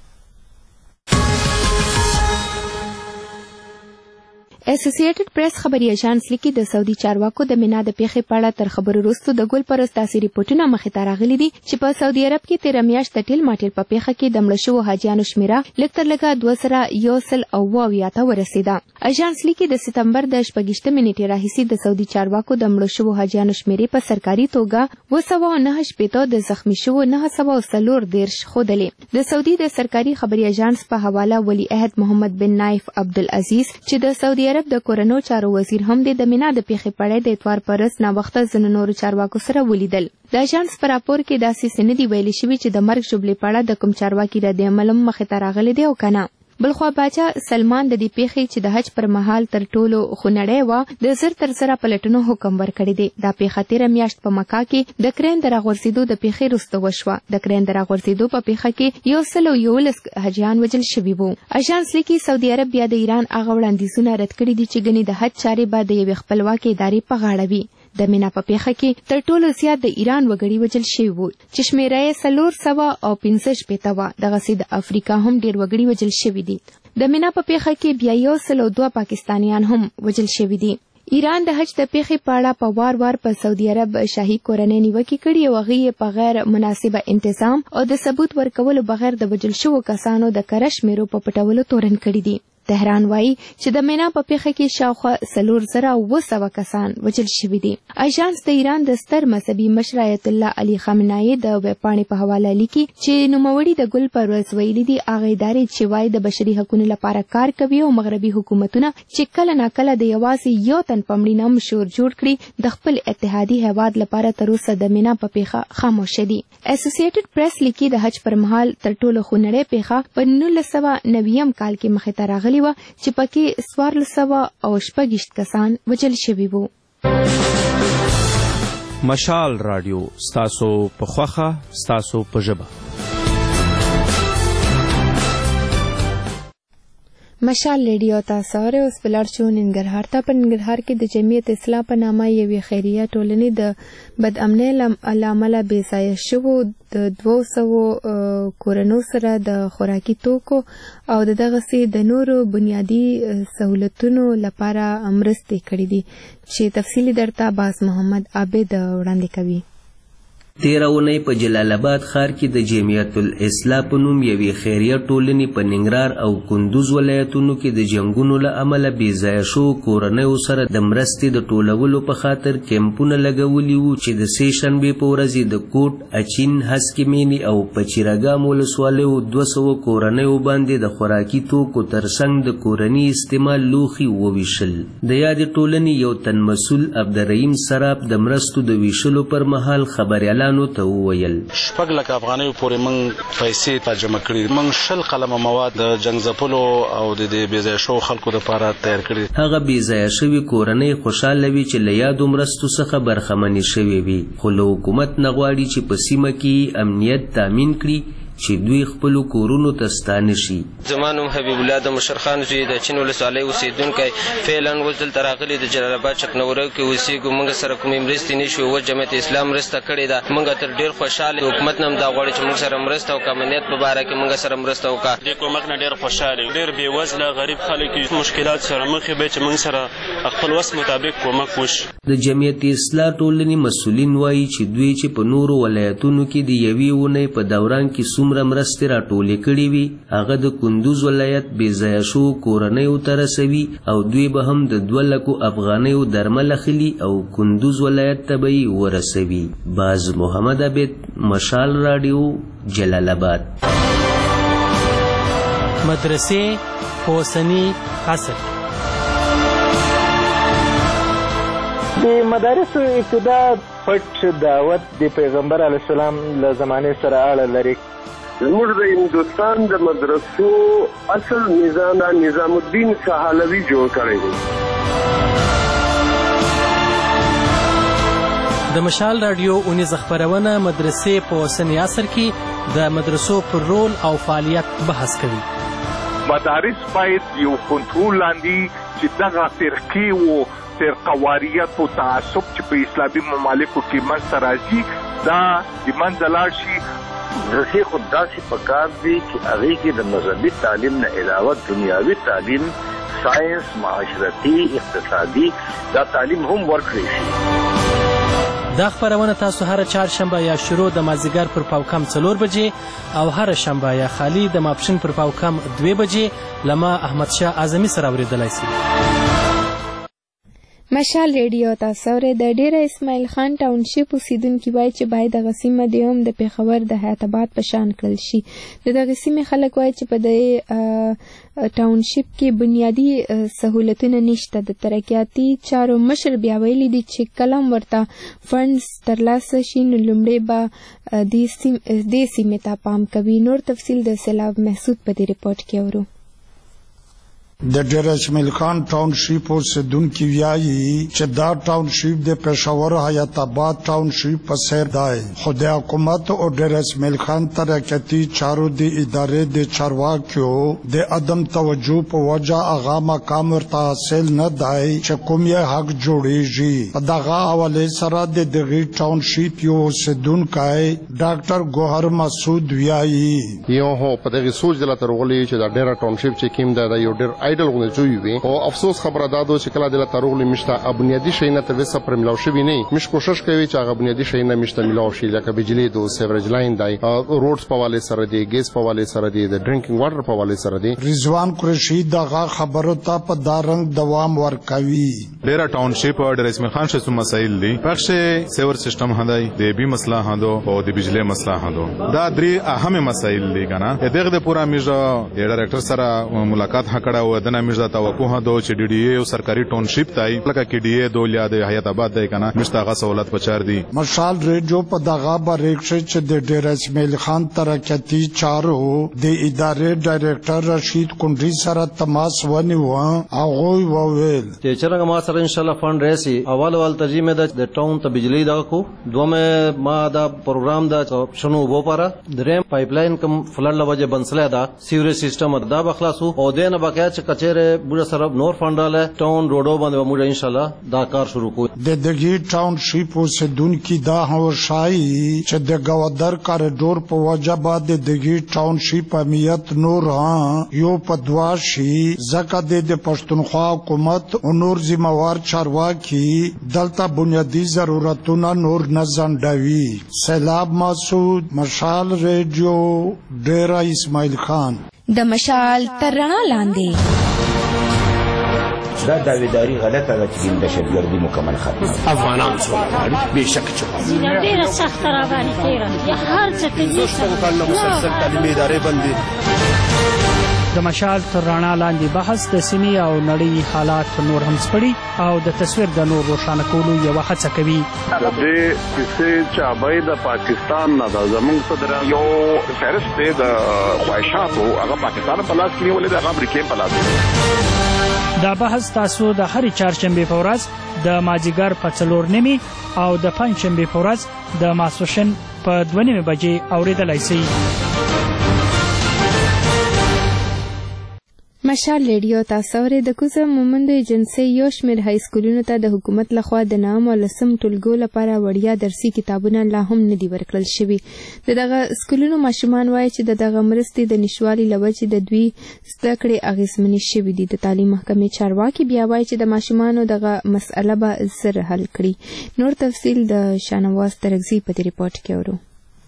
اسوسییټډ پریس خبري اژانس لیکي د سعودي چارواکو د مینا د پیښې په اړه تر خبرو وروسته د ګل پرست داسې ریپورټونه مخې ته راغلي دي چې په سعودي عرب کې تېره میاشت د ټیل ماټیل په پیښه کې د مړه شوو حاجیانو شمیره لږ تر لږه دوه زره یو سل اوه اویا ته ورسېده. اژانس لیکي د سپتمبر د شپږیشتمې نیټې راهیسې د سعودي چارواکو د مړه شوو حاجیانو شمیرې په سرکاري توګه اووه سوه نهه شپېته، د زخمي شوو نهه سوه څلور دېرش ښودلې. د سعودي د سرکاري خبري اژانس په حواله ولی عهد محمد بن نایف عبدالعزیز چې د سعودي عرب د کورنو چارو وزیر هم د مینا د پیښې په اړه د اتوار پر ورځ ناوخته ځینو نورو چارواکو سره ولیدل. د اژانس په راپور کې داسې څه نه دي ویلي شوي چې د مرګ ژوبلې په اړه د کوم چارواکي رد عمل هم مخې ته راغلی دی او که نه. بلخوا باچا سلمان د دې پیښې چې د حج پر مهال تر ټولو خونړۍ وه د زر تر زره پلټنو حکم ورکړی دی. دا پیښه تېره میاشت په مکه کې د کرین د راغورځېدو د پیښې وروسته وشوه. د کرین د راغورځېدو په پیښه کې یو سل او یولس حاجیان وژل شوي وو. اژانس لیکي سعودي عرب بیا د ایران هغه وړاندیزونه رد کړي دي چې ګنې د حج چارې به د یوې خپلواکې ادارې په غاړه وي. د مینا په پیښه کې تر ټولو زیات د ایران وګړي وژل شوي وو چې شمیره یې څلور سوه او پنځه شپېته وه. دغسې د افریقا هم ډېر وګړي وژل شوي دي. د مینا په پیښه کې بیا یو سل او دوه پاکستانیان هم وژل شوي دي. ایران د حج د پیښې په اړه په وار وار په سعودي عرب شاهي کورنۍ نیوکې کړي او هغې یې په غیر مناسبه انتظام او د ثبوت ورکولو بغیر د وژل شوو کسانو د کره شمیرو په پټولو تورن کړي دي. تهران وایي چې د مینا په پیښه کې شاوخوا څلور زره اووه سوه کسان وژل شوي دي. اژانس د ایران د ستر مذهبي مشر آیت الله علي خامنه‌ای د ویبپاڼې په حواله لیکي چې نوموړي د ګل پر ورځ ویلي دي هغه ادارې چې وایي د بشري حقونو لپاره کار کوي او مغربي حکومتونه چې کله ناکله د یوازې یو تن په مړینه هم شور جوړ کړي د خپل اتحادي هیواد لپاره تر اوسه د مینا په پیښه خاموشه دي. اسوسییټډ پریس لیکي د حج پر مهال تر ټولو خونړۍ پیښه په نولس سوه نویم کال کې مخې ته راغلې وه چې پکې څوارلس سوه او شپږویشت کسان وژل شوي وو. مشال راډیو ستاسو په خوښه ستاسو په ژبه. مشال ریډیو تاسو اورئ. اوس په لاړ شو ننګرهار ته. په ننګرهار کې د جمعیت اصلاح په نامه یوې خیریه ټولنې د بدامنۍ له امله بې ځایه شوو د دوو سوو کورنو سره د خوراکي توکو او د دغسې د نورو بنیادي سهولتونو لپاره مرستې کړي دي چې تفصیلي درته باز محمد عابد وړاندې کوي. تیره اونۍ په جلال آباد ښار کې د جمعیت الاصلاح په نوم یوې خیریه ټولنې په ننګرهار او کندوز ولایتونو کې د جنګونو له امله بې ځایه شوو کورنیو سره د مرستې د ټولولو په خاطر کیمپونه لګولي وو چې د سې شنبې په ورځ د کوټ، اچین، هسکې مینې او په چیراګام ولسوالیو دوه سوه کورنیو باندې د خوراکي توکو ترڅنګ د کورني استعمال لوښي وویشل. د یادې ټولنې یو تن مسؤل عبدالرحیم سراب د مرستو د ویشلو پر مهال خبریالانو ته وویل شپږ لکه افغانیو پورې موږ پیسې ترجمه کړي، موږ شل قلمه مواد د جنګ ځپلو او د دې بې ځایه شوو خلکو لپاره تیار کړي. هغه بې ځایه شوي کورنۍ خوشحاله وي چې له یادو مرستو څخه برخمنې شوې وي، خو له حکومت نه غواړي چې په سیمه کې امنیت تامین کړي چې دوی خپلو کورونو ته ستانه شي. زما نوم حبیب الله د مشرخان زوی د چین ولسوالۍ اوسېدونکی فعلا اوس دلته راغلي د جلال آباد چکنورو کې اوسېږو. موږ سره کومې مرستې نه شوې، اوس جمعیت اسلام مرسته کړې ده. موږ تر ډېر خوشحاله حکومت نه هم دا غواړي چې موږ سره مرسته وکړي، امنیت په باره کې موږ سره مرسته وکړي. دې کومک نه ډېر خوشحاله یو، ډېر بېوزله غریب خلک مشکلات سره مخ به چې موږ سره خپل وس مطابق کومک وشي. د جمعیت اصلاح ټولنې مسؤلین وایي چې دوی چې په نورو ولایتونو کې د یوې اونۍ په دوران کې څومره مرستې راټولې کړي وي هغه د کندوز ولایت بې ځایه شوو کورنیو ته رسوي او دوی به هم د دوه لکو افغانیو درمل اخلي او کندوز ولایت ته به یې ورسوي. باز محمد عبید، مشال راډیو، جلال آباد. مدرسې په اوسني عصر د مدارسو ابتدا پټ دعوت د پیغمبر علیه السلام له زمانې سره اړه لري. زموږ د هندوستان د مدرسو اصل نظام نظام الدین سهالوي جوړ کړی دی. د مشال راډیو اونیزه خپرونه مدرسې په اوسني عصر کې د مدرسو پر رول او فعالیت بحث کوي. مدارس باید یو کنټرول لاندې چې دغه فرقې و فرقواریت او تعصب چې په اسلامي ممالکو کې منځته راځي دا د منځه لاړ شي. مدرسې خود داسې پکار دي چې هغې کې د مذهبي تعلیم نه علاوه دنیاوي تعلیم، ساینس، معاشرتي، اقتصادي دا تعلیم هم ورکړی شي. دا خپرونه تاسو هر چهارشنبه یا شروع د مازدیګر پر پاوکم څلور بجې او هر شنبه یا خالی د ماپښین پر پاوکم دوې بجې له ما احمد شاه اعظمي سره اورېدلی سي. مشال ریډیو تاسو اورئ. د ډیره اسماعیل خان ټاونشپ اوسیدونکي وایي چې باید دغه سیمه د هم د پیښور د حیات آباد په شان کړل شي. د دغه سیمې خلک وایي چې په دې ټاونشپ کې بنیادي سهولتونه نشته. د ترقیاتي چارو مشر بیا ویلي دي چې کله هم ورته فنډز ترلاسه شي نو لومړی به دې سیمې ته پام کوي. نور تفصیل د سیلاب محسود په دې رپورټ کې اورو. د ډیر اسماعیل خان ټاونشپ اوسیدونکي وایي چې دا ټاونشپ د پېښور حیات آباد ټاونشپ په څېر دی، خو د حکومت او ډیر اسماعیل خان ترقیاتي چارو د ادارې د چارواکیو د عدم توجه په وجه هغه مقام ورته حاصل نه دی چې کوم یې حق جوړیږي. په دغه حوالې سره د دغې ټاونشپ یو اوسیدونکی ډاکټر ګوهر مسعود وایي یو هو په دغه سوچ دلته راغلی چې دا ډیر ټاونشپ چې کوم دا یو ډیر آیډل غوښنه جوړ وي او افسوس خبره ده چې کله د تاروغلی مشته بنیادی شي نه ته وسه پر ملاو شوی نه مش کوشش کوي چې هغه بنیادی شي نه مشته ملاو شي لکه بجلی دو سیوریج لاین دی روډز په والے سره دی ګیس په والے سره دی د ډرینکینګ واټر په والے سره دی. رضوان قریشی دغه خبرو ته په دارنګ دوام ورکوي. ډیره ټاونشپ او ډیر اسماعیل خان شسو مسایل دي پخشه سیور سیستم هندای د بي مسله هندو او د بجلی مسله هندو دا درې اهم مسایل دي کنه. دغه د پورا میجا ډایرکټر سره ملاقات هکړه و دنه میجا توقع هندو چې ډي ډي اي او سرکاري ټاونشپ تای لکه کې ډي اي دولیا د حیات آباد دی کنه مشتاغه سہولت پچار دي. مشال ریډیو په دغه باریکشه چې د ډیر اسماعیل خان ترقیاتي چارو د ادارې ډایرکټر رشید کندری سره تماس ونیو هغه وویل چې چرګ ما سره ان شاء الله فند راسي. اول اول ترجمه د ټاون ته بجلی دا کو دومه ما دا پروګرام دا شنو وو پاره دریم پایپ لاین کوم فلډ لوجه بنسله دا سیوریج سیستم دا بخلاصو او دینه بقیا چې کچېره موږ سره نور فنډاله ټاون روډو باندې موږ ان شاء الله دا کار شروع کوو. د دغه ټاون شیپ اوسیدونکو دا هوشایي چې د ګوادر کاریډور په وجه باندې دغه ټاون شیپ اهمیت نور ها یو په دواشي زکه د پښتونخوا حکومت او نور ذمہوار چارواکي دلته بنیادی ضرورتونه نور نه ځنډوي. سیلاب مسعود، مشال ریډیو، ډیرا اسماعیل خان. د مشال تر رڼا لاندې دا داویداری غلطه ده چې د دهشتګردي مکمل ختمه افغانان سره غواړي بهشکه چې ډیره سخت را باندې تیره یا هر څه کې څنګه کال نو مسلسل تعلیمي ادارې باندې د مشال تر رڼا لاندې بحث د سیمې او نړۍ حالات نور هم سپړي او د تصویر د نور روښانه کولو یوه هڅه کوي. د دې کیسې چابۍ د پاکستان نه د زموږ صدر یو فهرست دی د خواهشاتو هغه پاکستان په لاس کې نیولې ده، هغه امریکې په لاس کې. دا بحث تاسو د هرې چهارشنبې په ورځ د مازدیګر په څلور نیمې او د پنجشنبې په ورځ د ماسپښین په دوه نیمې بجې اورېدلی شئ. مشال ریډیو تاسو اورئ. د کوزه مومند ایجنسی یو شمېر های سکولونو ته د حکومت لخوا د نهم او لسم ټولګو لپاره وړیا درسي کتابونه لا هم نه دي ورکړل شوي. د دغه سکولونو ماشومان وایي چې د دغه مرستې د نشوالي له وجې د دوی زده کړې اغېزمنې شوي دي. د تعلیم محکمې چارواکي بیا وایي چې د ماشومانو دغه مسئله به زر حل کړي. نور تفصیل د شاهنواز ترکزي په دې ریپورټ کې اورو.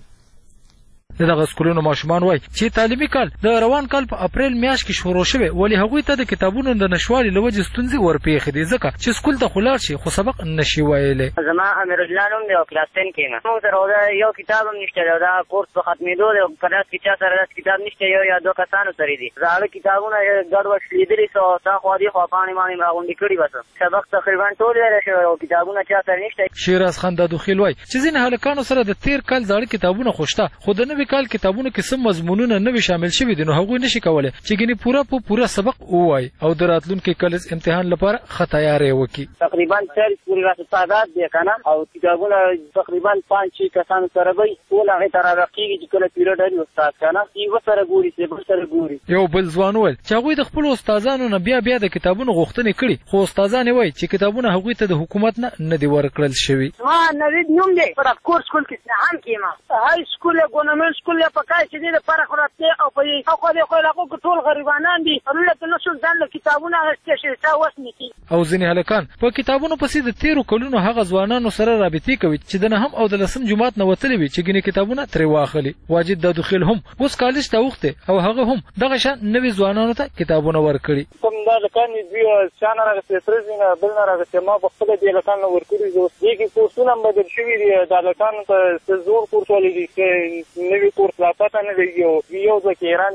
د دغه سکولونو ماشومان وایي چې تعلیمي کال د روان کال په اپریل میاشت کې شروع شوی، ولې هغوی ته د کتابونو د نشوالي له وجې ستونزې ورپېښې دي ځکه چې سکول ته خو لاړ شي خو سبق نشي ویلی. زما امیر الله نوم دی او کلاس ټین کې یم. موږ سره یو کتاب هم نشته دی، دا کورس په ختمېدو دی. کلاس کې چا سره داسې کتاب نشته، یو یا دوه کسانو سره دي. زاړه کتابونه ګډوډ لیدلي څه او تا خوا دې خوا پاڼې ماڼې راغونډې کړي بس سبق تقریبا ټول ویلی شوی او کتابونه چا سره نشته. شیراز خان دادوخیل وایي چې ځینې هلکانو سره د تېر کال زاړه کتابونه خو شته، خو د نوي کال کتابونو کې سم مضمونونه نوي شامل شوي دي، نو هغوی نشي کولی چې ګینې پوره په پوره سبق ووایي او د راتلونکي کلیز امتحان لپاره ښه تیاری وکړي. تقریبا چالیس پورې راته تعداد دی که نه، او کتابونه تقریبا پنځ شي کسانو سره به وي، ټول هغې ته راغږېږي چې کله پیریډ لري استاد که نه یوه سره ګوري چې بل سره ګوري. یو بل ځوان وویل چې هغوی د خپلو استادانو نه بیا بیا د کتابونو غوښتنې کړي، خو استادان یې وایي چې کتابونه هغوی ته د حکومت نه نه دي ورکړل شوي. ما نوید نوم دی، په افکور سکول کې هم کې یم. های سکول یا ګورنمنټ سکول یا په کار چې دی لپاره خو راتلې او په یې خو دې خو هغو کې ټول غریبانان دي، دولت نه شو ځان له کتابونه اخیستی شي چا وس نه کي. او ځینې هلکان په کتابونو پسې د تېرو کلونو هغه ځوانانو سره رابطې کوي چې د نهم او د لسم جومات نه وتلي وي چې ګینې کتابونه ترې واخلي. واجد دادوخیل هم اوس کالج ته اوښتی او هغه هم دغه شان نوي ځوانانو ته کتابونه ورکړي. کوم دا هلکان دوی چا نه راغستې ترځي نه بل نه راغستې، ما په خپله دې هلکان نه ورکړي دي. اوس دې کې کورسونه هم بدل شوي دي، د هلکانو ته څه زوړ کورس والی دي چې نوي کورس لا پته نه دی، یو ځای کې ایران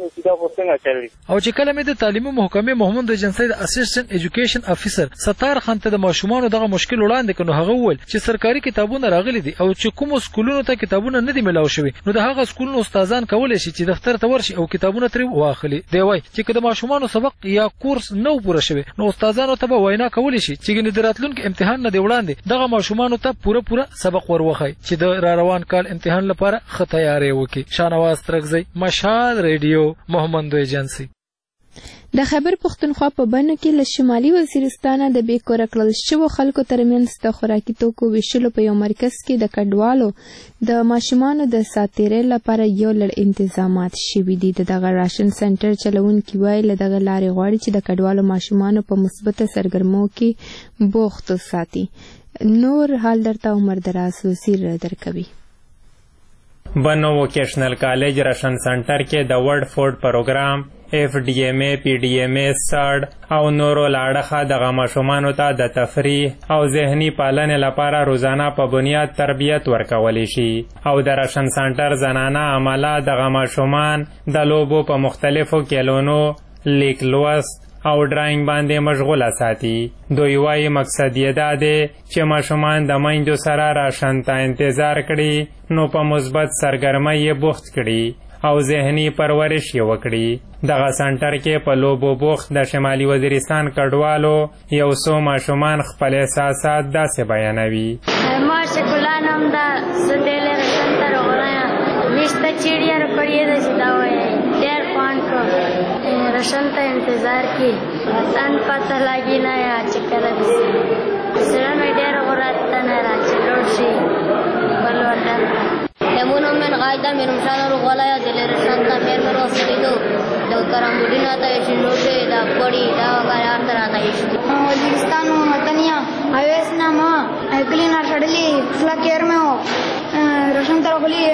او چې کله مې د تعلیمي محکمې مومند ایجنسی د اسسټنټ ایجوکیشن افیسر ستار خان ته د ماشومانو دغه مشکل وړاندې کړ، نو هغه وویل چې سرکاري کتابونه راغلي دي او چې کومو سکولونو ته کتابونه نه دي ملاو شوي، نو د هغه سکولونو استادان کولی شي چې دفتر ته ورشي او کتابونه ترې واخلي. دی وایي چې که د ماشومانو سبق یا کورس نه پوره شوی، نو استادانو ته به وینا کولی شي چې ګینې د راتلونکي امتحان نه دی وړاندې دغه ماشومانو ته پوره پوره سبق ور وښایي چې د را روان کال امتحان لپاره ښه تیاری وکړي. شاهنواز ترکزی، مشال ریډیو، محمد ایجنسی. د خیبر پښتونخوا په بنو کې له شمالي وزیرستانه د بې کوره کړل شوو خلکو ترمنځ د خوراکي توکو ویشلو په یو مرکز کې د کډوالو د ماشومانو د ساتیرۍ لپاره یو لړ انتظامات شوي دي. د دغه راشن سنټر چلونکي وایي له دغه لارې غواړي چې د کډوالو ماشومانو په مثبته سرګرمو کې بوخت وساتي. نور حال درته عمر دراز وزیر درکوي. بنو ووکیشنل کالج راشن سنټر کې د ورډ فوډ پروګرام اف ډي ایم ای پی ډي ایم ای سړ او نورو لاړخه دغه ماشومانو ته د تفریح او ذهني پالنې لپاره روزانه په بنیاد تربیت ورکولی شي او د راشن سنټر زنانه عمله دغه ماشومان د لوبو په مختلفو کیلونو لیک لوست او ډراینګ باندې مشغوله ساتي. دوی وایي مقصد یې دا دی چې ماشومان د میندو سره راشن ته انتظار کړي نو په مثبت سرګرمۍ یې بوخت کړي او ذهني پرورش یې وکړي. دغه سنټر کې په لوبو بوخت د شمالي وزیرستان کډوالو یو څو ماشومان خپل احساسات داسې بیانوي. ما شکلانم دا زه دې لرې سنټر غواړم मिश्ता चिड़िया पड़िए डेढ़ पाँच को रशन का इंतजार की तन पता लगी ना या चिकल सिरा में डेढ़ हो रहा ना रांची लोडशी बलवंडन यमुना में गायदा मेरे मशान और गोला या दिले रशन का मेरे में रोस दो दो करम बुढ़िना तो ऐसी लोटे दा पड़ी दा वगैरह हर तरह का इश्क वजीरिस्तान में मतनिया आवेश ना माँ अकली ना शडली फला केयर में हो रशन तरफली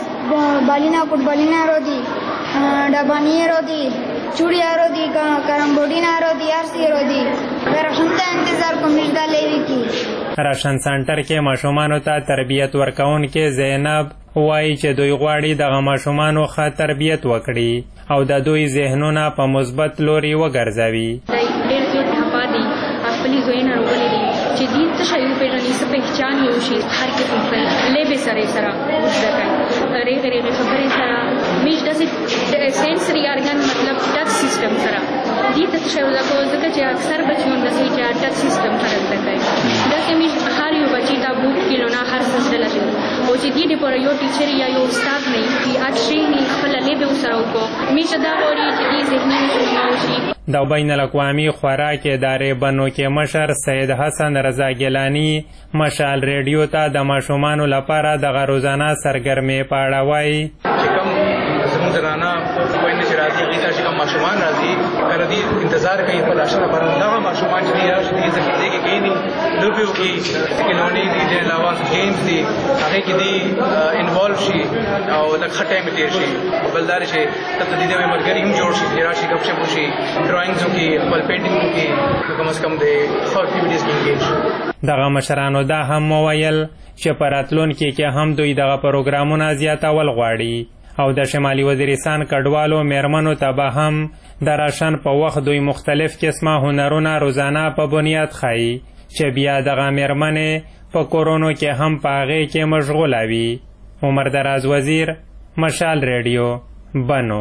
बालिना कुट बालिना रोदी डबानी रोदी चूड़िया रोदी करम बुढ़िना रोदी आरसी रोदी रशन का इंतजार को मिलता लेवी की راشن سنټر کې ماشومانو ته تربیت ورکون کې زینب وایي چې دوی غواړي دغه ماشومانو ښه تربیت وکړي او د دوی ذهنونه په مثبت لوري وګرځوي. ډېر زیات ټپا دي خپلې زویونه روغلي دي چې دې څه شی وپېژني څه پهچان یې وشي هر قسم لېبې سره یې سره وزده کوي هغې هغې خبرې سره میش داسې سینسري ارګن مطلب ټچ سیسټم سره دې ته څه شی وزده کوو ځکه چې اکثر بچیان داسې چې ټچ سیسټم سره زده کوي داسې میش هر یو بچي ته بوک کیلو نه هر څه زده لګي او چې دې دپاره یو ټیچر یا یو استاد نه وي هر شی نه خپله لېبې ورسره وکړو میش دا غواړي چې دې ذهني نشونه وشي. د بین الاقوامي خوراک ادارې بنو کې مشر سید حسن رضا ګیلاني مشال ریډیو ته د ماشومانو لپاره دغه روزانه سرګرمۍ په اړه وایي چې کوم زموږ زنانه وینې چې راځي هغې ته چې کوم ماشومان راځي کله دوی انتظار کوي خپل راشن لپاره دغه ماشومان چې دي راشي دې ځای کې کښېني لوبې وکړي کھلونې دي دې علاوه گیمز دي هغې کې دي انوالو شي او لږ ښه ټایم تېر شي بل دا دی چې دلته د دې ملګري هم جوړ شي چې راشي ګپ شپ وشي ډرایینګز وکړي خپل پینټینګ وکړي نو کم از کم د ښه اکټیویټیز کې انګیج شي. دغه مشرانو دا هم وویل چې په راتلونکي کې هم دوی دغه پروګرامونه زیاتول غواړي او د شمالي وزیرستان کډوالو میرمنو ته به هم د راشن په وخت دوی مختلف قسمه هنرونه روزانه په بنیاد ښایي چې بیا دغه میرمنې په کورونو کې هم په هغې کې مشغوله وي. عمر دراز وزیر مشال ریډیو بنو.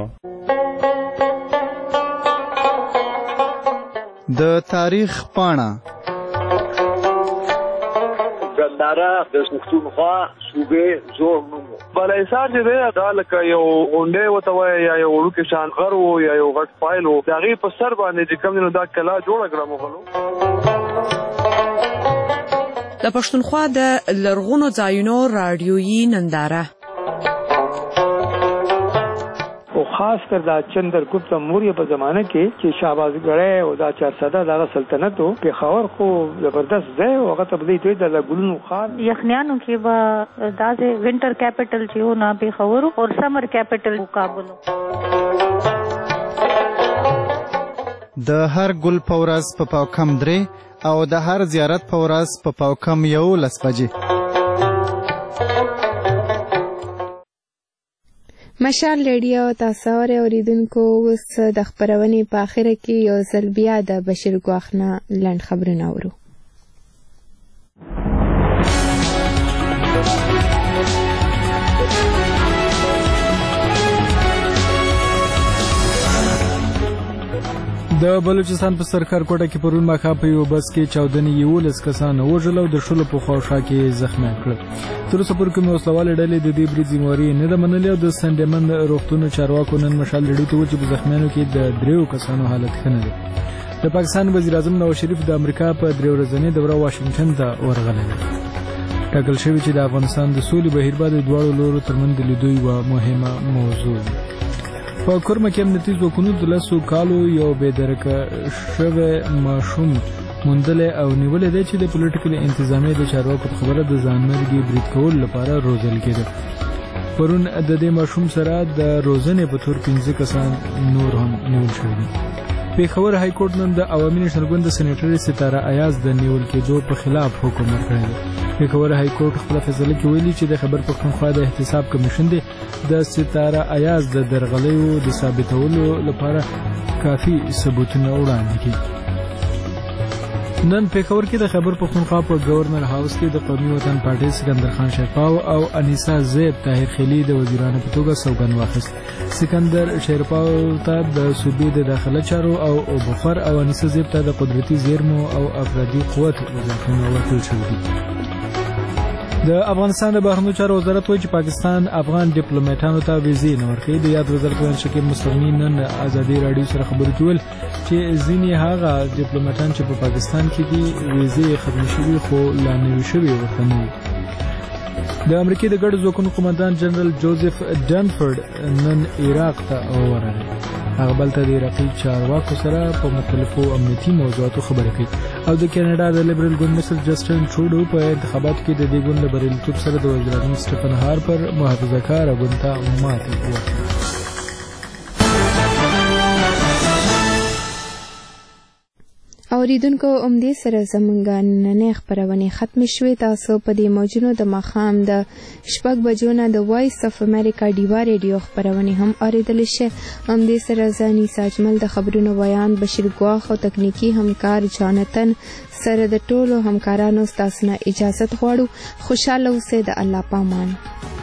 د تاریخ پاڼه ګنداره د پښتونخوا صوبې زوړ نوم بالاحصار چې دی دا لکه یو غونډۍ ورته وایي یا یو وړوکی شان غر و یا یو غټ فایل و د هغې په سر باندې چې کوم دی نو دا کلا جوړه کړه مغلو. د پښتونخوا د لرغونو ځایونو راډیویي ننداره او خاص کر دا چندرګپت موریه په زمانه کې چې شهبازګړی او دا چارسده دغه سلطنت و پېښور خو زبردست ځای و هغه ته به دوی د ګلونو ښار یخنیانو کې به داسې وینټر کیپټل چې و نه پېښور او سمر کیپټل کابل. د هر ګل په ورځ په پاو کم درې او د هر زیارت په ورځ په پاو کم یولس بجې. مشال ریډیو تاسو اوریدونکو اوس د خبرونې په اخره کې یو ځل بیا د بشیر ګواخ نه لنډ خبرونه اورو. د بلوچستان په سرکار کوټه کې پرون ماښام په یو بس کې چاودنې یولس کسان وژل او د شلو په خواوشا کې زخمیان کړل. تر اوسه پورې کومې وسلوالې ډلې د دې برید ذمهواري نه ده منلې او د سنډمن روغتون چارواکو نن مشال ریډیو ته وویل چې په زخمیانو کې د دریو کسانو حالت ښه نه دی. د پاکستان وزیر اعظم نواز شریف د امریکا په درې ورځنۍ دوره واشنګټن ته ورغلی دی. ټاکل شوي چې د افغانستان د سولې بهیر به د دواړو لورو ترمنځ د لیدو یوه مهمه موضوع وي. په کورمه کې امنیتي ځواکونو د لسو کالو یو بېدرکه شوی ماشوم موندلی او نیولی دی چې د پولیټیکل انتظامیې د چارواکو په خبره د ځانمرګي برید کولو لپاره روزل کېده. پرون د دې ماشوم سره د روزنې په تور پنځه کسان نور هم نیول شوي دي. پېښور های کورټ نن د عوامي نیشنل ګوند د سینیټري ستاره ایاز د نیول کېدو په خلاف حکم ورکړی دی. پېښور های کورټ خپله فیصله کې ویلي چې د خیبر پښتونخوا د احتساب کمیشن دی د ستاره ایاز د درغلیو د ثابتولو لپاره کافي ثبوتونه وړاندې کړي. نن پېښور کې د خیبر پښتونخوا په گورنر هاوس کې د قومي وطن پارټۍ سکندر خان شیرپاو او انیسا زیب طاهر خیلي د وزیرانو په توګه سوګند واخیست. سکندر شیرپاو ته د صوبې د داخله چارو او بخار او انیسا زیب ته د قدرتي زیرمو او افرادي قوت وزارتونه ورکړل شوي دي. د افغانستان د بهرنیو چارو وزارت وایي چې پاکستان افغان ډیپلوماټانو ته ویزې نه ورکوي. د یاد وزارت وزیر شکیب مستغني نن ازادي راډیو سره خبرې کول چې ځینې هغه ډیپلوماټان چې په پاکستان کې دي ویزې ختمې شوي خو لا نوي شوي ورته نه وي. د امریکې د ګډو ځواکونو قومندان جنرال جوزف ډنفورد نن عراق ته ورغی. هغه بلته د عراقي چارواکو سره په مختلفو امنیتي موضوعاتو خبرې کوي. او د کاناډا د لیبرل ګوند مشر جسټن ټروډو په انتخاباتو کې د دې ګوند له بریالیتوب سره د وزیر اعظم سټیفن هارپر محافظه‌کاره ګوند ته ماتې ورکړه. اوریدونکو عمدې سره زمونږ نننۍ خپرونې ختمې شوې. تاسو په دې موجونو د ماښام د شپږ بجو نه د وایس اف امریکا ډیوا ریډیو خپرونې هم اورېدلی شئ. عمدې سره زه نیسا اجمل د خبرونو بیان بشیر ګواښ او تکنیکي همکار جانتن سره د ټولو همکارانو ستاسو نه اجازت غواړو. خوشحاله اوسئ. د الله پامان.